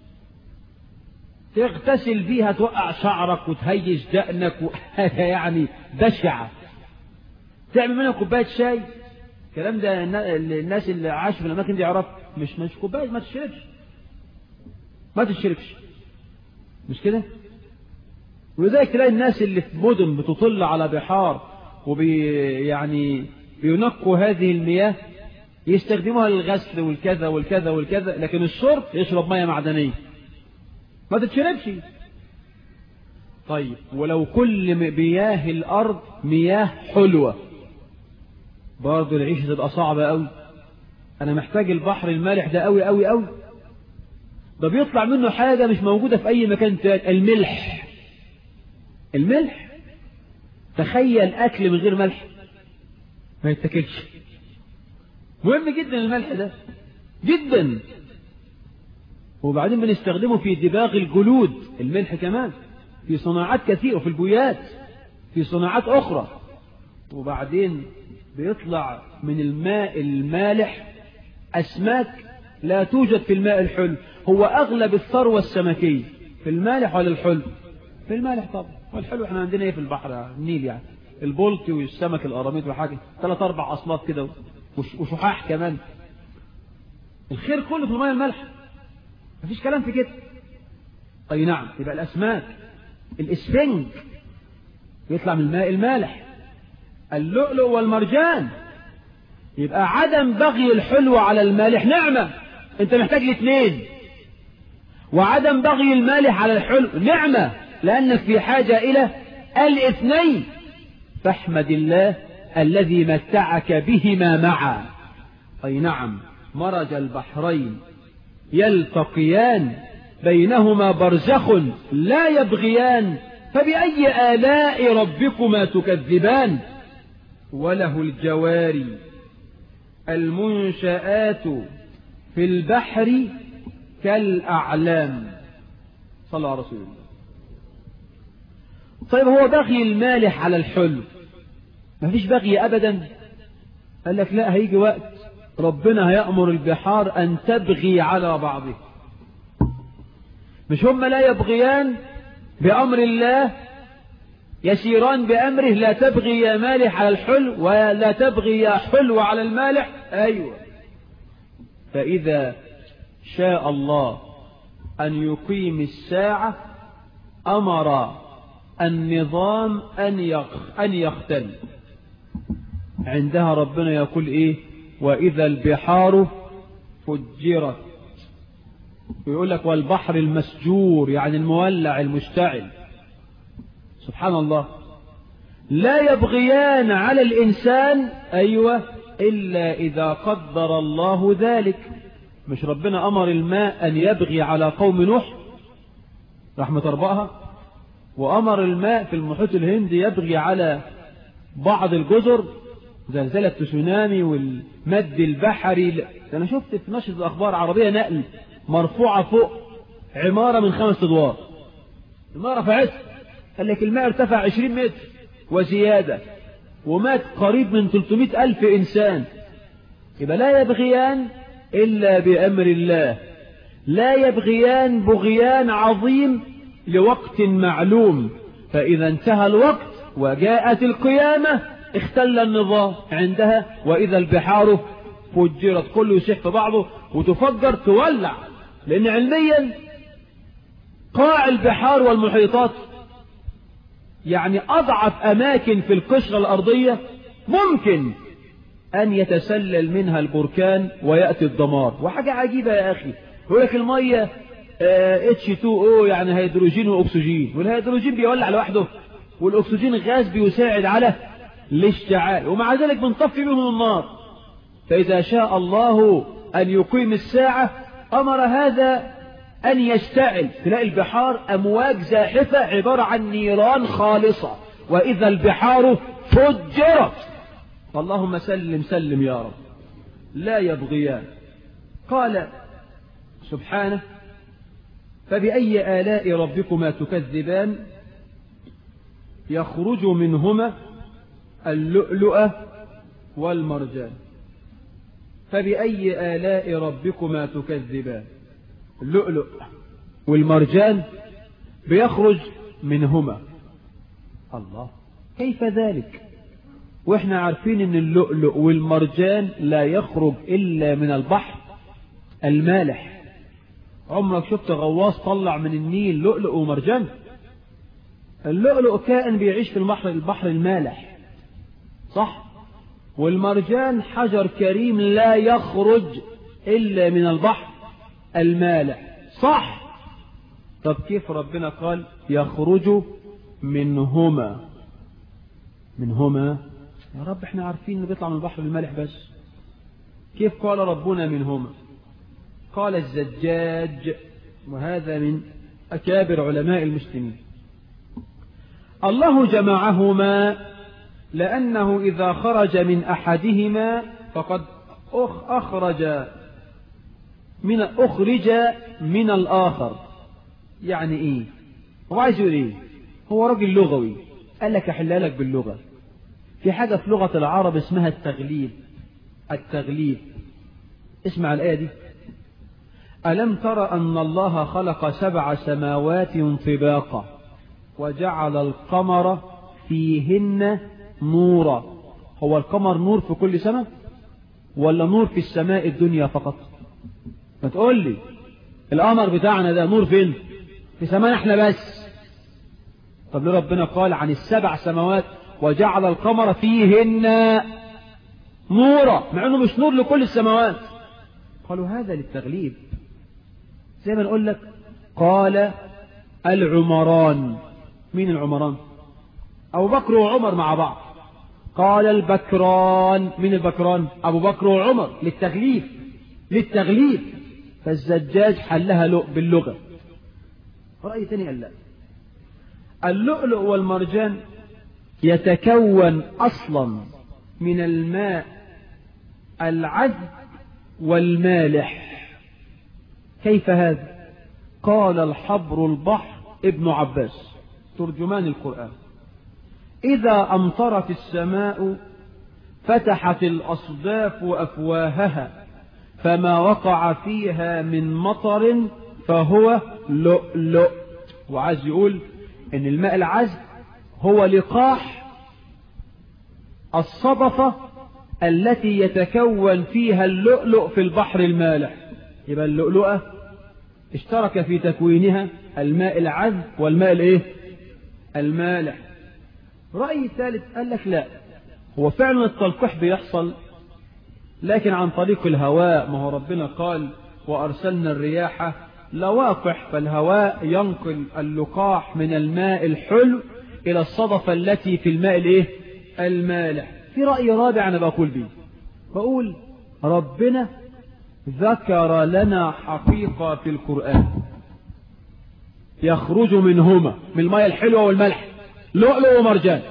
تغتسل بيها توقع شعرك وتهيج دقنك وحاجة يعني بشعة. تعمل منها كوباية شاي، الكلام ده الناس اللي عاشوا في الأماكن دي يعرف، مش مش كوباية، ما تشربش، ما تشربش، مش كده؟ ولذلك تلاقي الناس اللي في مدن بتطل على بحار وبي يعني بينقوا هذه المياه، يستخدموها للغسل والكذا والكذا والكذا، لكن الشرب يشرب مياه معدنية ما تتشربش. طيب ولو كل مياه الأرض مياه حلوة برضه العيشة تبقى صعبة قوي. أنا محتاج البحر المالح ده قوي قوي قوي، ده بيطلع منه حاجة مش موجودة في أي مكان تاني، الملح. الملح، تخيل أكل من غير ملح ما يتاكلش. مهم جدا الملح ده جدا، وبعدين بنستخدمه في دباغ الجلود، الملح كمان في صناعات كثيرة، وفي البويات، في صناعات أخرى. وبعدين بيطلع من الماء المالح أسماك لا توجد في الماء الحلو. هو أغلب الثروة السمكية في المالح ولا الحلو؟ في المالح طبعا. والحلو احنا عندنا ايه في البحر؟ النيل يعني، البلطي والسمك القراميط وحاجة، ثلاث أربع أصناف كده وشحاح كمان. الخير كله في الماء المالح، مفيش كلام في كده. أي نعم. يبقى الأسماك، الإسفنج يطلع من الماء المالح، اللؤلؤ والمرجان. يبقى عدم بغي الحلو على المالح نعمة، انت محتاج الاثنين. وعدم بغي المالح على الحلو نعمة، لأنك في حاجة إلى الاثنين فاحمد الله الذي متعك بهما معا. أي نعم، مرج البحرين يلتقيان بينهما برزخ لا يبغيان، فبأي آلاء ربكما تكذبان. وله الجوار المنشآت في البحر كالأعلام. صلى على رسول الله. طيب هو بغي المالح على الحلو؟ ما فيش بغي أبدا. قال لك لا، هيجي وقت ربنا هيأمر البحار أن تبغي على بعضه. مش هم لا يبغيان بأمر الله، يسيران بأمره، لا تبغي يا مالح على الحلو ولا تبغي يا حلو على المالح. أيوة. فإذا شاء الله أن يقيم الساعة أمر النظام أن يختل. عندها ربنا يقول إيه؟ وإذا البحار فجرت. ويقول لك والبحر المسجور، يعني المولع المشتعل. سبحان الله. لا يبغيان على الإنسان أيوة إلا إذا قدر الله ذلك. مش ربنا أمر الماء أن يبغي على قوم نوح رحمة ربها، وأمر الماء في المحيط الهندي يبغي على بعض الجزر، زلزلة تسونامي والمد البحري. أنا شفت في نشرة الأخبار عربية نقل مرفوعة فوق عمارة من خمس أدوار، الماء رفعت، قال لك الماء ارتفع عشرين متر وزيادة، ومات قريب من ثلاثمائة ألف إنسان. يبقى لا يبغيان إلا بأمر الله، لا يبغيان بغيان عظيم لوقت معلوم، فإذا انتهى الوقت وجاءت القيامة اختل النظام عندها. وإذا البحار فجرت، كله يسيح في بعضه وتفجر تولع. لأن علميا قاع البحار والمحيطات يعني أضعف أماكن في القشرة الأرضية ممكن أن يتسلل منها البركان ويأتي الدمار. وحاجة عجيبة يا أخي، يقول لك المية اتش تو او يعني هيدروجين وأكسجين، والهيدروجين بيولع لوحده، والأكسجين غاز بيساعد على الاشتعال، ومع ذلك بنطفي بهم النار. فإذا شاء الله أن يقيم الساعة أمر هذا أن يشتعل، تلاقي البحار أمواج زاحفة عبارة عن نيران خالصة. وإذا البحار فجرت، اللهم سلم سلم يا رب. لا يبغيان. قال سبحانه فبأي آلاء ربكما تكذبان يخرج منهما اللؤلؤ والمرجان. فبأي آلاء ربكما تكذبان، اللؤلؤ والمرجان بيخرج منهما. الله، كيف ذلك؟ واحنا عارفين ان اللؤلؤ والمرجان لا يخرج الا من البحر المالح. عمرك شفت غواص طلع من النيل لؤلؤ ومرجان؟ اللؤلؤ كائن بيعيش في البحر البحر المالح، صح؟ والمرجان حجر كريم لا يخرج إلا من البحر المالح، صح؟ طب كيف ربنا قال يخرج منهما؟ منهما يا رب احنا عارفين انه بيطلع من البحر المالح بس، كيف قال ربنا منهما؟ قال الزجاج، وهذا من أكابر علماء المسلمين، الله جمعهما لأنه إذا خرج من أحدهما فقد أخرج من أخرج من الآخر. يعني إيه؟ هو عايز يقول إيه؟ هو راجل لغوي، قال لك أحلها لك باللغة. في حاجة في لغة العرب اسمها التغليب. التغليب، اسمع الآية دي: ألم تر أن الله خلق سبع سماوات طباقا وجعل القمر فيهن نورا. هو القمر نور في كل سماء ولا نور في السماء الدنيا فقط؟ ما تقول لي القمر بتاعنا ده نور فين؟ في سماء احنا بس. طب ليه ربنا قال عن السبع سماوات وجعل القمر فيهن نورا مع انه مش نور لكل السماوات؟ قالوا هذا للتغليب. زي ما نقول لك قال العمران. مين العمران؟ أبو بكر وعمر مع بعض. قال البكران، من البكران؟ أبو بكر وعمر، للتغليف للتغليف فالزجاج حلها باللغة. رأي ثاني قال لا، اللؤلؤ والمرجان يتكون أصلا من الماء العذب والمالح. كيف هذا؟ قال الحبر البحر ابن عباس ترجمان القرآن: إذا أمطرت السماء فتحت الأصداف أفواهها، فما وقع فيها من مطر فهو لؤلؤ. وعايز يقول إن الماء العذب هو لقاح الصدفة التي يتكون فيها اللؤلؤ في البحر المالح. يبقى اللؤلؤة اشترك في تكوينها الماء العذب والماء الايه؟ المالح. رأي ثالث قال لك لا، هو فعلا التلقيح بيحصل لكن عن طريق الهواء. ما هو ربنا قال: وأرسلنا الرياح لواقح، فالهواء ينقل اللقاح من الماء الحلو إلى الصدفة التي في الماء الايه؟ المالح. في رأي رابع أنا بقول بيه، بقول ربنا ذكر لنا حقيقة في القرآن يخرج منهما، من الماء الحلوة والملح، لؤلؤ ومرجان.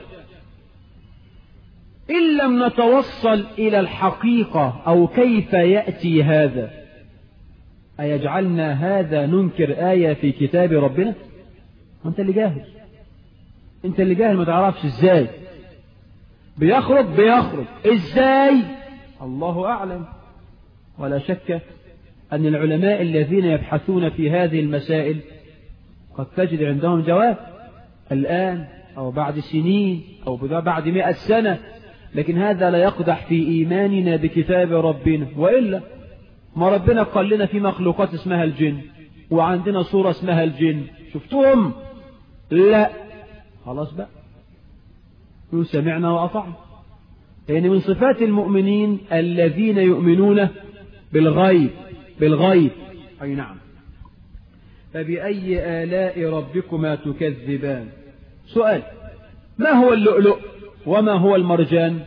إن لم نتوصل إلى الحقيقة أو كيف يأتي هذا، أيجعلنا هذا ننكر آية في كتاب ربنا؟ أنت اللي جاهل، أنت اللي جاهل، ما تعرفش إزاي بيخرج بيخرج إزاي؟ الله أعلم. ولا شك أن العلماء الذين يبحثون في هذه المسائل قد تجد عندهم جواب الآن أو بعد سنين أو بعد مئة سنة، لكن هذا لا يقدح في إيماننا بكتاب ربنا. وإلا ما ربنا قال لنا في مخلوقات اسمها الجن، وعندنا صورة اسمها الجن، شفتوهم؟ لا، خلاص بقى سمعنا وأطعنا. يعني من صفات المؤمنين الذين يؤمنون بالغيب بالغيب أي نعم. فبأي آلاء ربكما تكذبان؟ سؤال: ما هو اللؤلؤ وما هو المرجان؟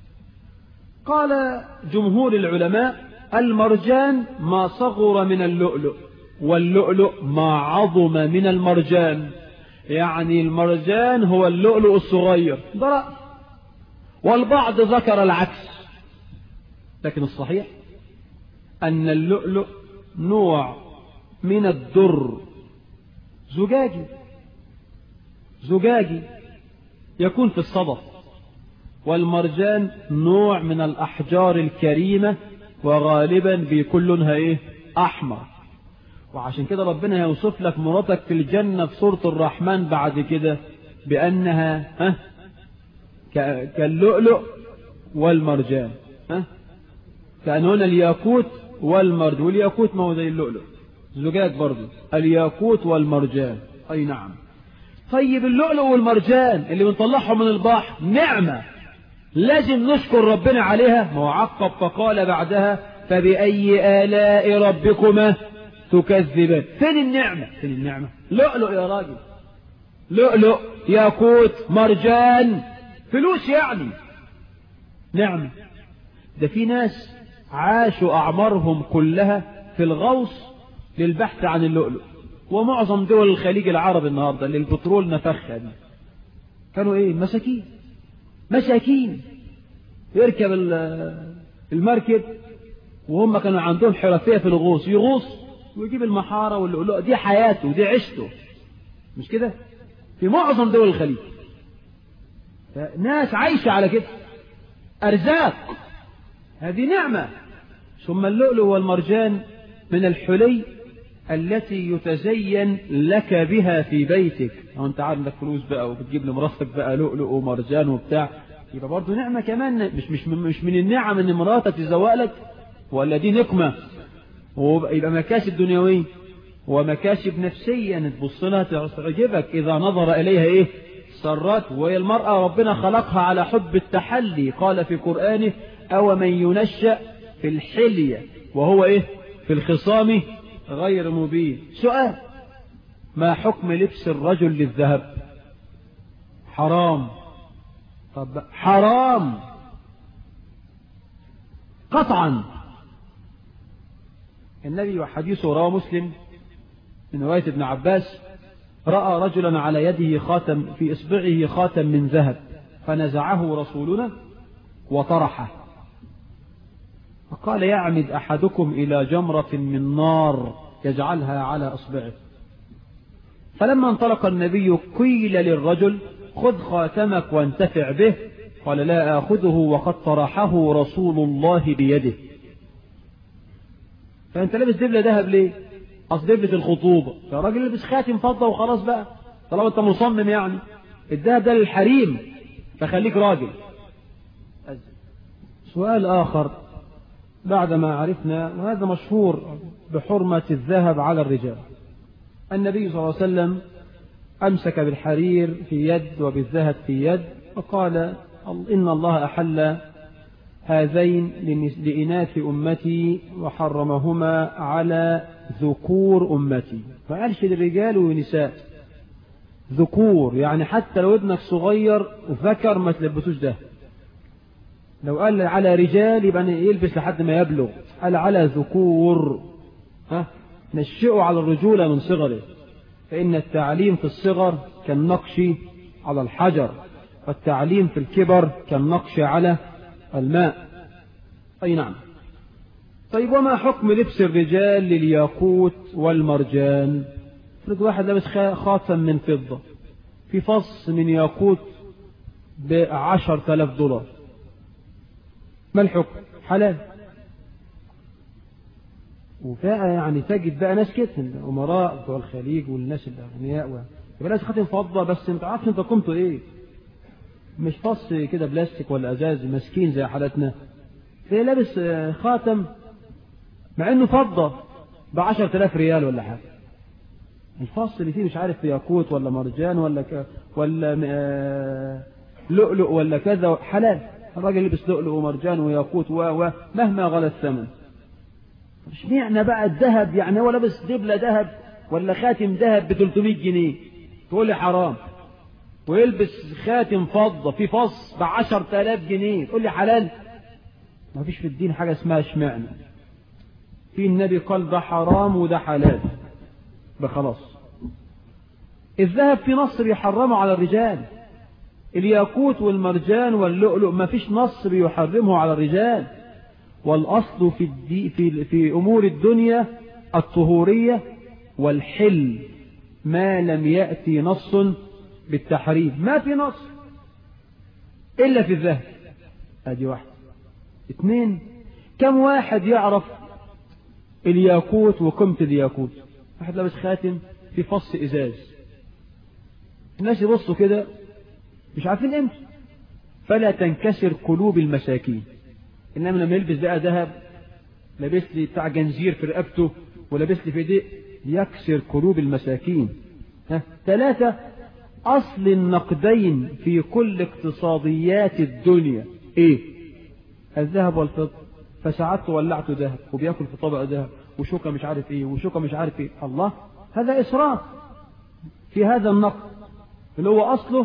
قال جمهور العلماء: المرجان ما صغر من اللؤلؤ، واللؤلؤ ما عظم من المرجان. يعني المرجان هو اللؤلؤ الصغير، ده رأي، والبعض ذكر العكس، لكن الصحيح أن اللؤلؤ نوع من الدر زجاجي زجاجي يكون في الصدف، والمرجان نوع من الأحجار الكريمة وغالبا بيكون لونها إيه؟ أحمر. وعشان كده ربنا يوصف لك مراتك في الجنة في سورة الرحمن بعد كده بأنها ها كاللؤلؤ والمرجان، ها كأنهن الياقوت والمرجان. والياقوت ما هو زي اللؤلؤ، زجاج برضه، الياقوت والمرجان أي نعم. طيب اللؤلؤ والمرجان اللي بنطلعهم من البحر نعمة لازم نشكر ربنا عليها. ما هو عقب فقال بعدها: فبأي آلاء ربكما تكذبان. فين النعمة؟ فين النعمة؟ لؤلؤ يا راجل، لؤلؤ، ياقوت، مرجان، فلوس يعني نعمة. ده في ناس عاشوا أعمارهم كلها في الغوص للبحث عن اللؤلؤ، ومعظم دول الخليج العربي النهاردة اللي البترول نفخها دي كانوا ايه؟ مساكين مساكين يركب المركب وهم كانوا عندهم حرفية في الغوص، يغوص ويجيب المحارة واللؤلؤ. دي حياته، دي عيشته، مش كده؟ في معظم دول الخليج ناس عايشة على كده، أرزاق، هذه نعمة. ثم اللؤلؤ والمرجان من الحلي التي يتزين لك بها في بيتك. أو أنت عندك فلوس بقى وبتجيب لمراتك بقى لؤلؤ ومرجان وبتاع، يبقى برضه نعمة كمان. مش مش مش من النعم إن مراتك تزوق لك، ولا دي نقمة؟ ويبقى مكاسب دنيوية ومكاسب نفسية تبص لها تعجبك، إذا نظر إليها إيه؟ سرت. وهي المرأة ربنا خلقها على حب التحلي، قال في قرآنه: أو من ينشأ في الحلية وهو إيه؟ في الخصام غير مبين. سؤال: ما حكم لبس الرجل للذهب؟ حرام طب حرام قطعا. النبي وحديثه رواه مسلم من رواية ابن عباس رأى رجلا على يده خاتم في إصبعه خاتم من ذهب فنزعه رسولنا وطرحه فقال يعمد أحدكم إلى جمرة من نار يجعلها على إصبعه. فلما انطلق النبي قيل للرجل خذ خاتمك وانتفع به قال لا آخذه وقد طرحه رسول الله بيده. فأنت لابس دبلة ذهب ليه؟ أصل دبلة الخطوبة. يا راجل لابس خاتم فضة وخلاص بقى طالما أنت مصمم يعني. الذهب ده للحريم فخليك راجل. سؤال آخر بعدما عرفنا وهذا مشهور بحرمة الذهب على الرجال. النبي صلى الله عليه وسلم أمسك بالحرير في يد وبالذهب في يد وقال إن الله أحل هذين لإناث أمتي وحرمهما على ذكور أمتي. فقالش للرجال والنساء ذكور يعني حتى لو ابنك صغير ذكر ما تلبسوش ده. لو قال على رجال يبقى يلبس لحد ما يبلغ. قال على ذكور ها نشئوا على الرجولة من صغره فإن التعليم في الصغر كالنقش على الحجر والتعليم في الكبر كالنقش على الماء. أي نعم. طيب وما حكم لبس الرجال للياقوت والمرجان؟ فرد واحد لابس خاتم من فضة في فص من ياقوت بعشر تلاف دولار ما الحكم؟ حلال. وفاء يعني تجد بقى ناس كده الأمراء بتوع الخليج والناس الأغنياء و... يبقى لابس خاتم فضة بس انت عارف انت قيمته ايه؟ مش فص كده بلاستيك ولا ازاز مسكين زي حالتنا. تلاقيه لابس خاتم مع انه فضة بعشر تلاف ريال ولا حاجة. الفص اللي فيه مش عارف ياقوت ولا مرجان ولا ك... ولا آه... لؤلؤ ولا كذا حلال. الراجل لبس لؤلؤ ومرجان وياقوت و مهما غلى الثمن. مش معنى بقى الذهب يعني هو لابس دبلة ذهب ولا خاتم ذهب ب ثلاثمائة جنيه تقول لي حرام ويلبس خاتم فضة في فص ب عشرة آلاف جنيه تقول لي حلال؟ ما فيش في الدين حاجة اسمها اشمعنى. في النبي قال ده حرام وده حلال بخلاص. الذهب في نص بيحرمه على الرجال. الياقوت والمرجان واللؤلؤ ما فيش نص بيحرمه على الرجال. والأصل في, الدي في, في أمور الدنيا الطهورية والحل ما لم يأتي نص بالتحريم. ما في نص إلا في الذهب. ادي واحد. اثنين كم واحد يعرف الياقوت وقيمة الياقوت؟ واحد لابس خاتم في فص إزاز الناس يبصوا كده مش عارفين امتى. فلا تنكسر قلوب المساكين. إنما لما يلبس بقى ذهب لابس لي بتاع جنزير في رقبته ولابس لي في ايديه يكسر قلوب المساكين. ها ثلاثة أصل النقدين في كل اقتصاديات الدنيا إيه؟ الذهب والفضة. فساعات ولعته ذهب وبياكل في طبق ذهب وشوكة مش عارف إيه وشوكة مش عارف إيه. الله هذا إسراف في هذا النقد اللي هو أصله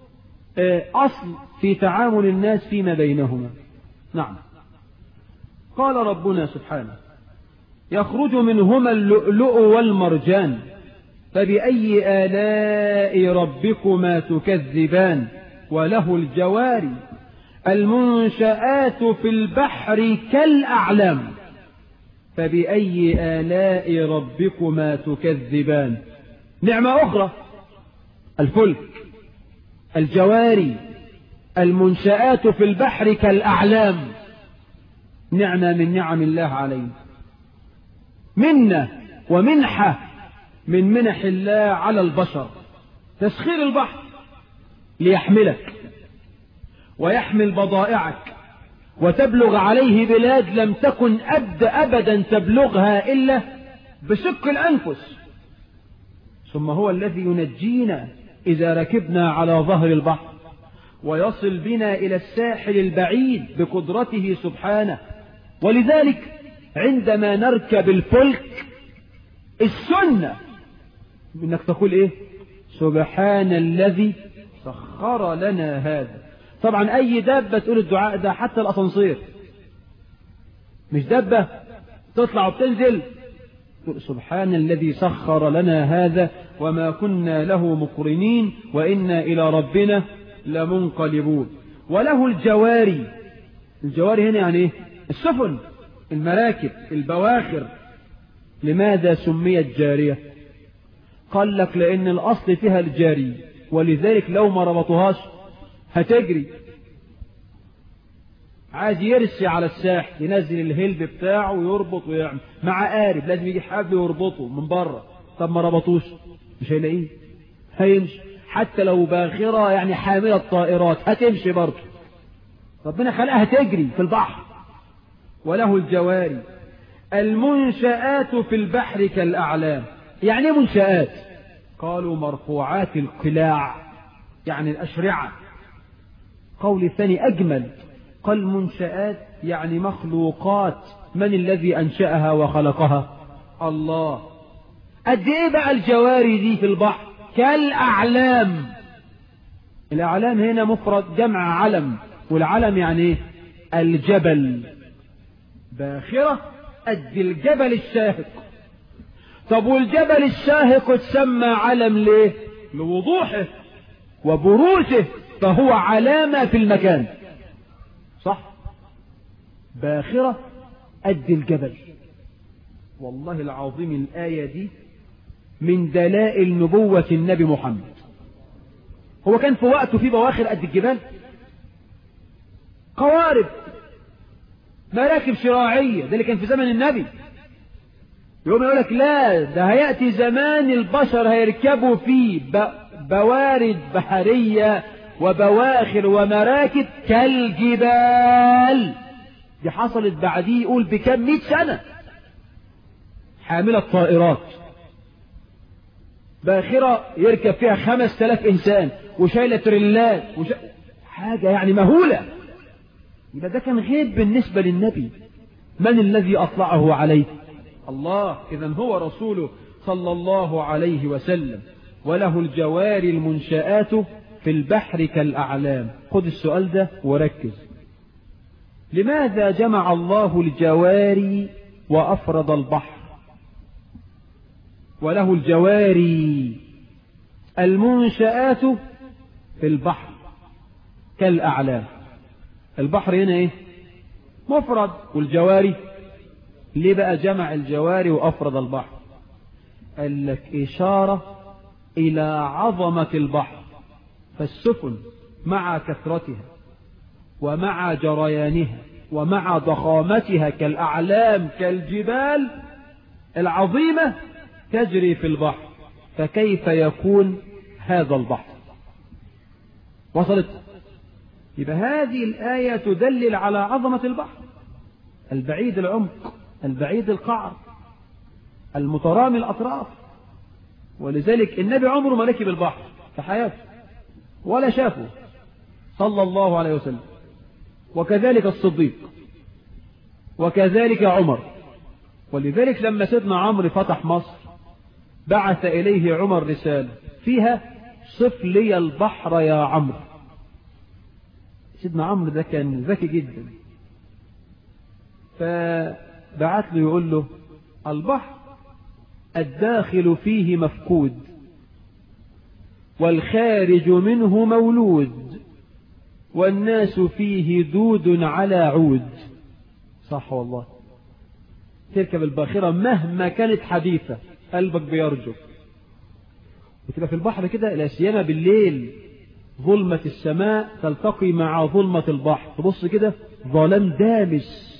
أصل في تعامل الناس فيما بينهما. نعم. قال ربنا سبحانه يخرج منهما اللؤلؤ والمرجان فبأي آلاء ربكما تكذبان وله الجوار المنشآت في البحر كالأعلام فبأي آلاء ربكما تكذبان. نعمة أخرى الفلك الجواري المنشآت في البحر كالأعلام. نعمة من نعم الله علينا منة ومنحة من منح الله على البشر. تسخير البحر ليحملك ويحمل بضائعك وتبلغ عليه بلاد لم تكن أبد أبدا تبلغها إلا بشق الأنفس. ثم هو الذي ينجينا إذا ركبنا على ظهر البحر ويصل بنا إلى الساحل البعيد بقدرته سبحانه. ولذلك عندما نركب الفلك السنة انك تقول ايه؟ سبحان الذي سخر لنا هذا طبعا أي دابة تقول الدعاء ده، حتى الأسانسير مش دابة تطلع وبتنزل سبحان الذي سخر لنا هذا وما كنا له مقرنين وإنا إلى ربنا لمنقلبون. وله الجواري. الجواري هنا يعني إيه؟ السفن، المراكب، البواخر. لماذا سميت جارية؟ قال لك لأن الأصل فيها الجاري، ولذلك لو ما ربطوهاش هتجري. عايز يرسي على الساحل ينزل الهلب بتاعه ويربط ويعمل مع قارب، لازم يجي حبل ويربطه من بره. طب ما ربطوش مش هيلاقيه، هيمشي. حتى لو باخرة يعني حاملة طائرات هتمشي برضه، ربنا خلقها تجري في البحر. وله الجواري المنشآت في البحر كالأعلام. يعني ايه منشآت؟ قالوا مرفوعات القلاع، يعني الأشرعة. قول الثاني أجمل، قال منشآت يعني مخلوقات. من الذي أنشأها وخلقها؟ الله. قد ايه بقى الجواري دي في البحر؟ كالأعلام. الأعلام هنا مفرد جمع علم، والعلم يعني ايه؟ الجبل. باخرة قد الجبل الشاهق. طب والجبل الشاهق اتسمى علم ليه؟ لوضوحه وبروزه، فهو علامة في المكان. صح؟ باخرة قد الجبل. والله العظيم الآية دي من دلائل نبوة النبي محمد. هو كان في وقته في بواخر قد الجبال؟ قوارب، مراكب شراعية، ده اللي كان في زمن النبي. يقوم يقول لك لا، ده هيأتي زمان البشر هيركبوا فيه بوارد بحرية وبواخر ومراكب كالجبال. دي حصلت بعديه يقول بكم مئة سنة. حاملة طائرات باخرة يركب فيها خمس تلاف إنسان وشايلة تريلات وش... حاجة يعني مهولة. يبقى ده كان غيب بالنسبة للنبي. من الذي أطلعه عليه؟ الله. إذن هو رسوله صلى الله عليه وسلم. وله الجواري المنشآت في البحر كالأعلام. خذ السؤال ده وركز. لماذا جمع الله الجواري وأفرد البحر؟ وله الجواري المنشآت في البحر كالأعلام. البحر هنا ايه؟ مفرد، والجواري ليه بقى جمع الجواري وأفرد البحر؟ قال لك إشارة إلى عظمة البحر. فالسفن مع كثرتها ومع جريانها ومع ضخامتها كالأعلام كالجبال العظيمة تجري في البحر، فكيف يكون هذا البحر؟ وصلت؟ يبقى هذه الآية تدلل على عظمة البحر، البعيد العمق، البعيد القعر، المترامي الأطراف. ولذلك النبي عمره ما ركب البحر في حياته ولا شافه صلى الله عليه وسلم، وكذلك الصديق، وكذلك عمر. ولذلك لما سيدنا عمرو فتح مصر بعث إليه عمر رسالة فيها صف لي البحر يا عمرو. سيدنا عمرو ده كان ذكي جدا، فبعت له يقول له البحر الداخل فيه مفقود والخارج منه مولود والناس فيه دود على عود. صح والله. تركب الباخرة مهما كانت حديثة قلبك بيرجف، وتبقى في البحر كده لا سيما بالليل ظلمة السماء تلتقي مع ظلمة البحر، تبص كده ظلام دامس.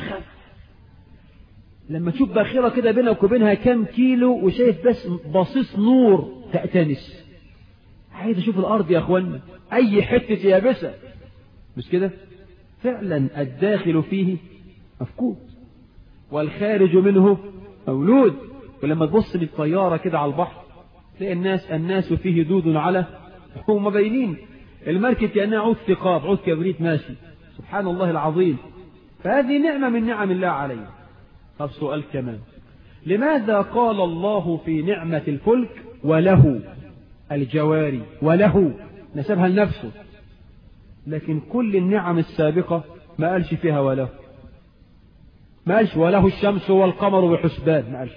لما تشوف باخرة كده بينك وبينها كام كيلو وشايف بس بصيص نور تأتنس. عايز اشوف الارض يا اخوانا، اي حتة يابسة مش كده؟ فعلا الداخل فيه مفقود والخارج منه مولود. ولما تبص للطيارة كده على البحر تلاقي الناس الناس فيه دود على هم باينين. المركب كأنها عود ثقاب، عود كبريت ماشي. سبحان الله العظيم. فهذه نعمة من نعم الله عليه. طب سؤال كمان، لماذا قال الله في نعمة الفلك وله الجواري؟ وله نسبها لنفسه. لكن كل النعم السابقة ما قالش فيها وله، ما قالش وله الشمس والقمر بحسبان، ما قالش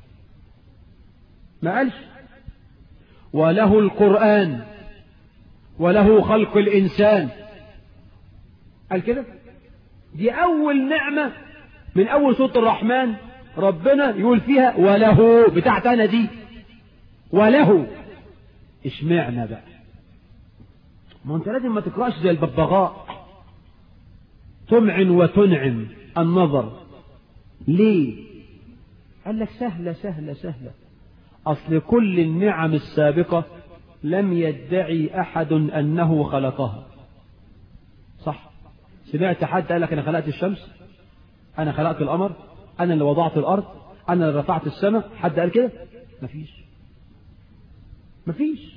ما قالش وله القرآن وله خلق الإنسان، قال كده؟ دي أول نعمة من أول سورة الرحمن ربنا يقول فيها وله، بتاعت أنا دي وله. اشمعنى بقى؟ ما أنت لازم ما تقرأش زي الببغاء تمعن وتنعم النظر. ليه؟ قال لك سهلة سهلة سهلة. أصل كل النعم السابقة لم يدعي أحد أنه خلقها، صح؟ سمعت حد قال لك أنا خلقت الشمس، أنا خلقت القمر، أنا اللي وضعت الأرض، أنا اللي رفعت السماء؟ حد قال كده؟ مفيش مفيش.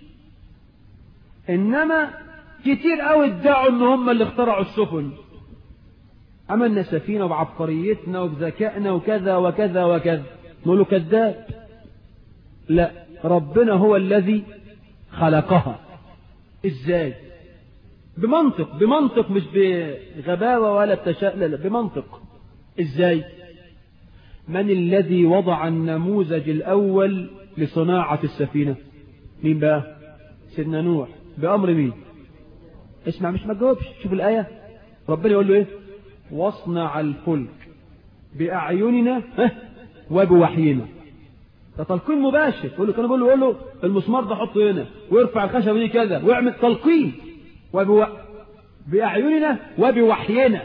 إنما كتير قوي ادعوا إن هم اللي اخترعوا السفن، عملنا سفينة بعبقريتنا وبذكائنا وكذا وكذا وكذا. نقول له كذاب. لا، ربنا هو الذي خلقها. ازاي؟ بمنطق، بمنطق مش بغباوة ولا بتشاء، لا لا، بمنطق. ازاي؟ من الذي وضع النموذج الأول لصناعة السفينة؟ مين بقى؟ سيدنا نوح. بأمر مين؟ اسمع، مش ما تجاوبش، شوف الآية. ربنا يقول له ايه؟ واصنع الفلك بأعيننا وبوحينا. ده تلقين مباشر. يقول له كان بيقول له يقول له المسمار ده حطه هنا ويرفع الخشب دي كذا ويعمل تلقين. وبو... بأعيننا وبوحينا،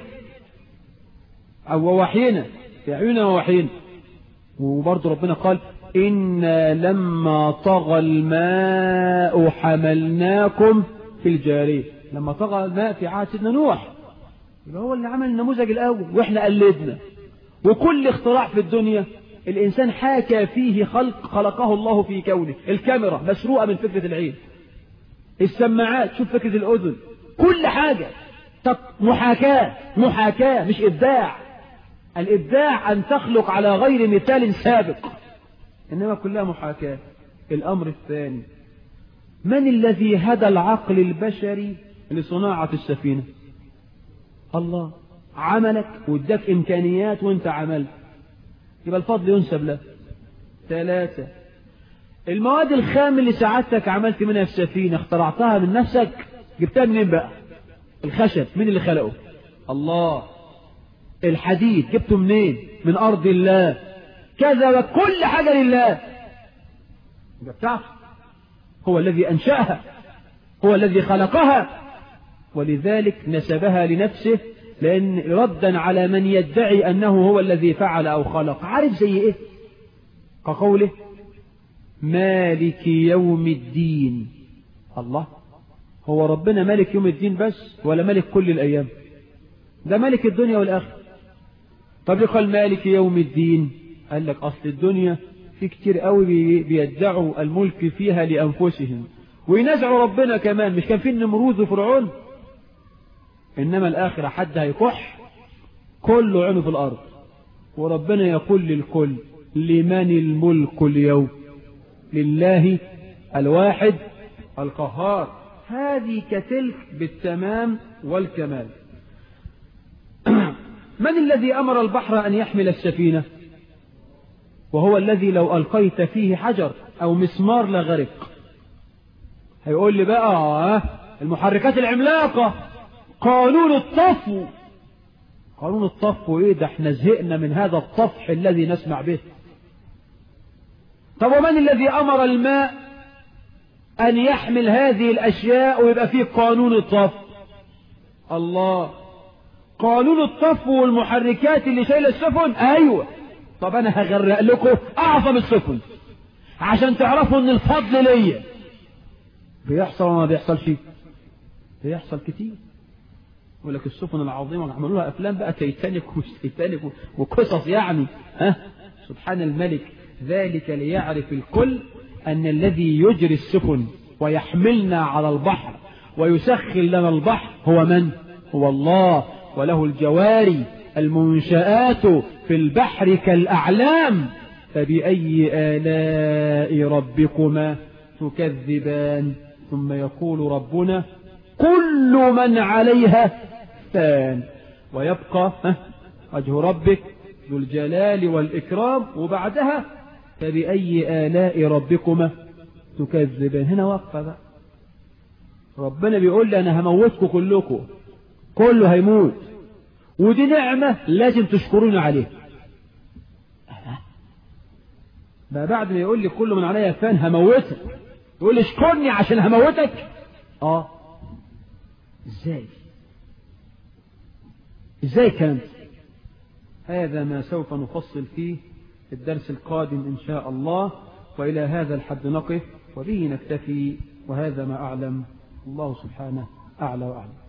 أو وحينا، بأعيننا ووحينا. وبرضه ربنا قال إنا لما طغى الماء حملناكم في الجارية. لما طغى الماء في عهد سيدنا نوح، يبقى هو اللي عمل النموذج الأول وإحنا قلدنا. وكل اختراع في الدنيا الإنسان حاكى فيه خلق خلقه الله في كونه. الكاميرا مسروقة من فكرة العين، السماعات شوف فكرة الأذن، كل حاجة محاكاة، محاكاة مش إبداع. الإبداع أن تخلق على غير مثال سابق، إنما كلها محاكاة. الأمر الثاني، من الذي هدى العقل البشري لصناعة السفينة؟ الله. عملك واداك إمكانيات وانت عملت، يبقى الفضل ينسب له. ثلاثة، المواد الخام اللي ساعدتك عملت منها في سفينة، اخترعتها من نفسك، جبتها منين بقى؟ الخشب مين اللي خلقه؟ الله. الحديد جبته منين؟ من أرض الله. كذا، وكل حاجة لله. يبقى بتاعته، هو الذي أنشأها، هو الذي خلقها، ولذلك نسبها لنفسه، لأن ردا على من يدعي أنه هو الذي فعل أو خلق. عارف زي إيه؟ كقوله مالك يوم الدين. الله، هو ربنا مالك يوم الدين بس ولا مالك كل الأيام؟ ده مالك الدنيا والآخرة. طب يقال مالك يوم الدين، قال لك أصل الدنيا في كتير قوي بيدعوا الملك فيها لأنفسهم وينازعوا ربنا كمان. مش كان في النمرود وفرعون؟ إنما الآخرة حد هيكح كله عينه في الأرض، وربنا يقول للكل لمن الملك اليوم؟ لله الواحد القهار. هذه كتلك بالتمام والكمال. من الذي أمر البحر أن يحمل السفينة؟ وهو الذي لو ألقيت فيه حجر أو مسمار لغرق. هيقول لي بقى المحركات العملاقة، قانون الطفو. قانون الطفو ايه ده؟ احنا زهقنا من هذا الطفح الذي نسمع به. طب ومن الذي أمر الماء أن يحمل هذه الأشياء ويبقى فيه قانون الطفو؟ الله. قانون الطفو والمحركات اللي شايله السفن، ايوه. طب انا هغرق لكم اعظم السفن عشان تعرفوا ان الفضل ليا. بيحصل وما بيحصلش؟ بيحصل كتير. يقول لك السفن العظيمه عملوا لها افلام بقى، تيتانيك ومش تيتانيك وقصص يعني. ها، سبحان الملك. ذلك ليعرف الكل ان الذي يجري السفن ويحملنا على البحر ويسخر لنا البحر هو من؟ هو الله. وله الجواري المنشآت في البحر كالأعلام، فبأي آلاء ربكما تكذبان؟ ثم يقول ربنا كل من عليها فان ويبقى وجه ربك ذو الجلال والإكرام. وبعدها فبأي آلاء ربكما تكذبان. هنا وقفة بقى. ربنا بيقول لي أنا هموتكم كلكم، كله هيموت، ودي نعمة لازم تشكروني عليها. بقى بعد ما يقول لي كل من عليها فان هموتك يقول لي اشكرني عشان هموتك؟ اه ازاي ازاي كانت؟ هذا ما سوف نفصل فيه في الدرس القادم إن شاء الله. وإلى هذا الحد نقف وبه نكتفي، وهذا ما أعلم. الله سبحانه أعلى وأعلم.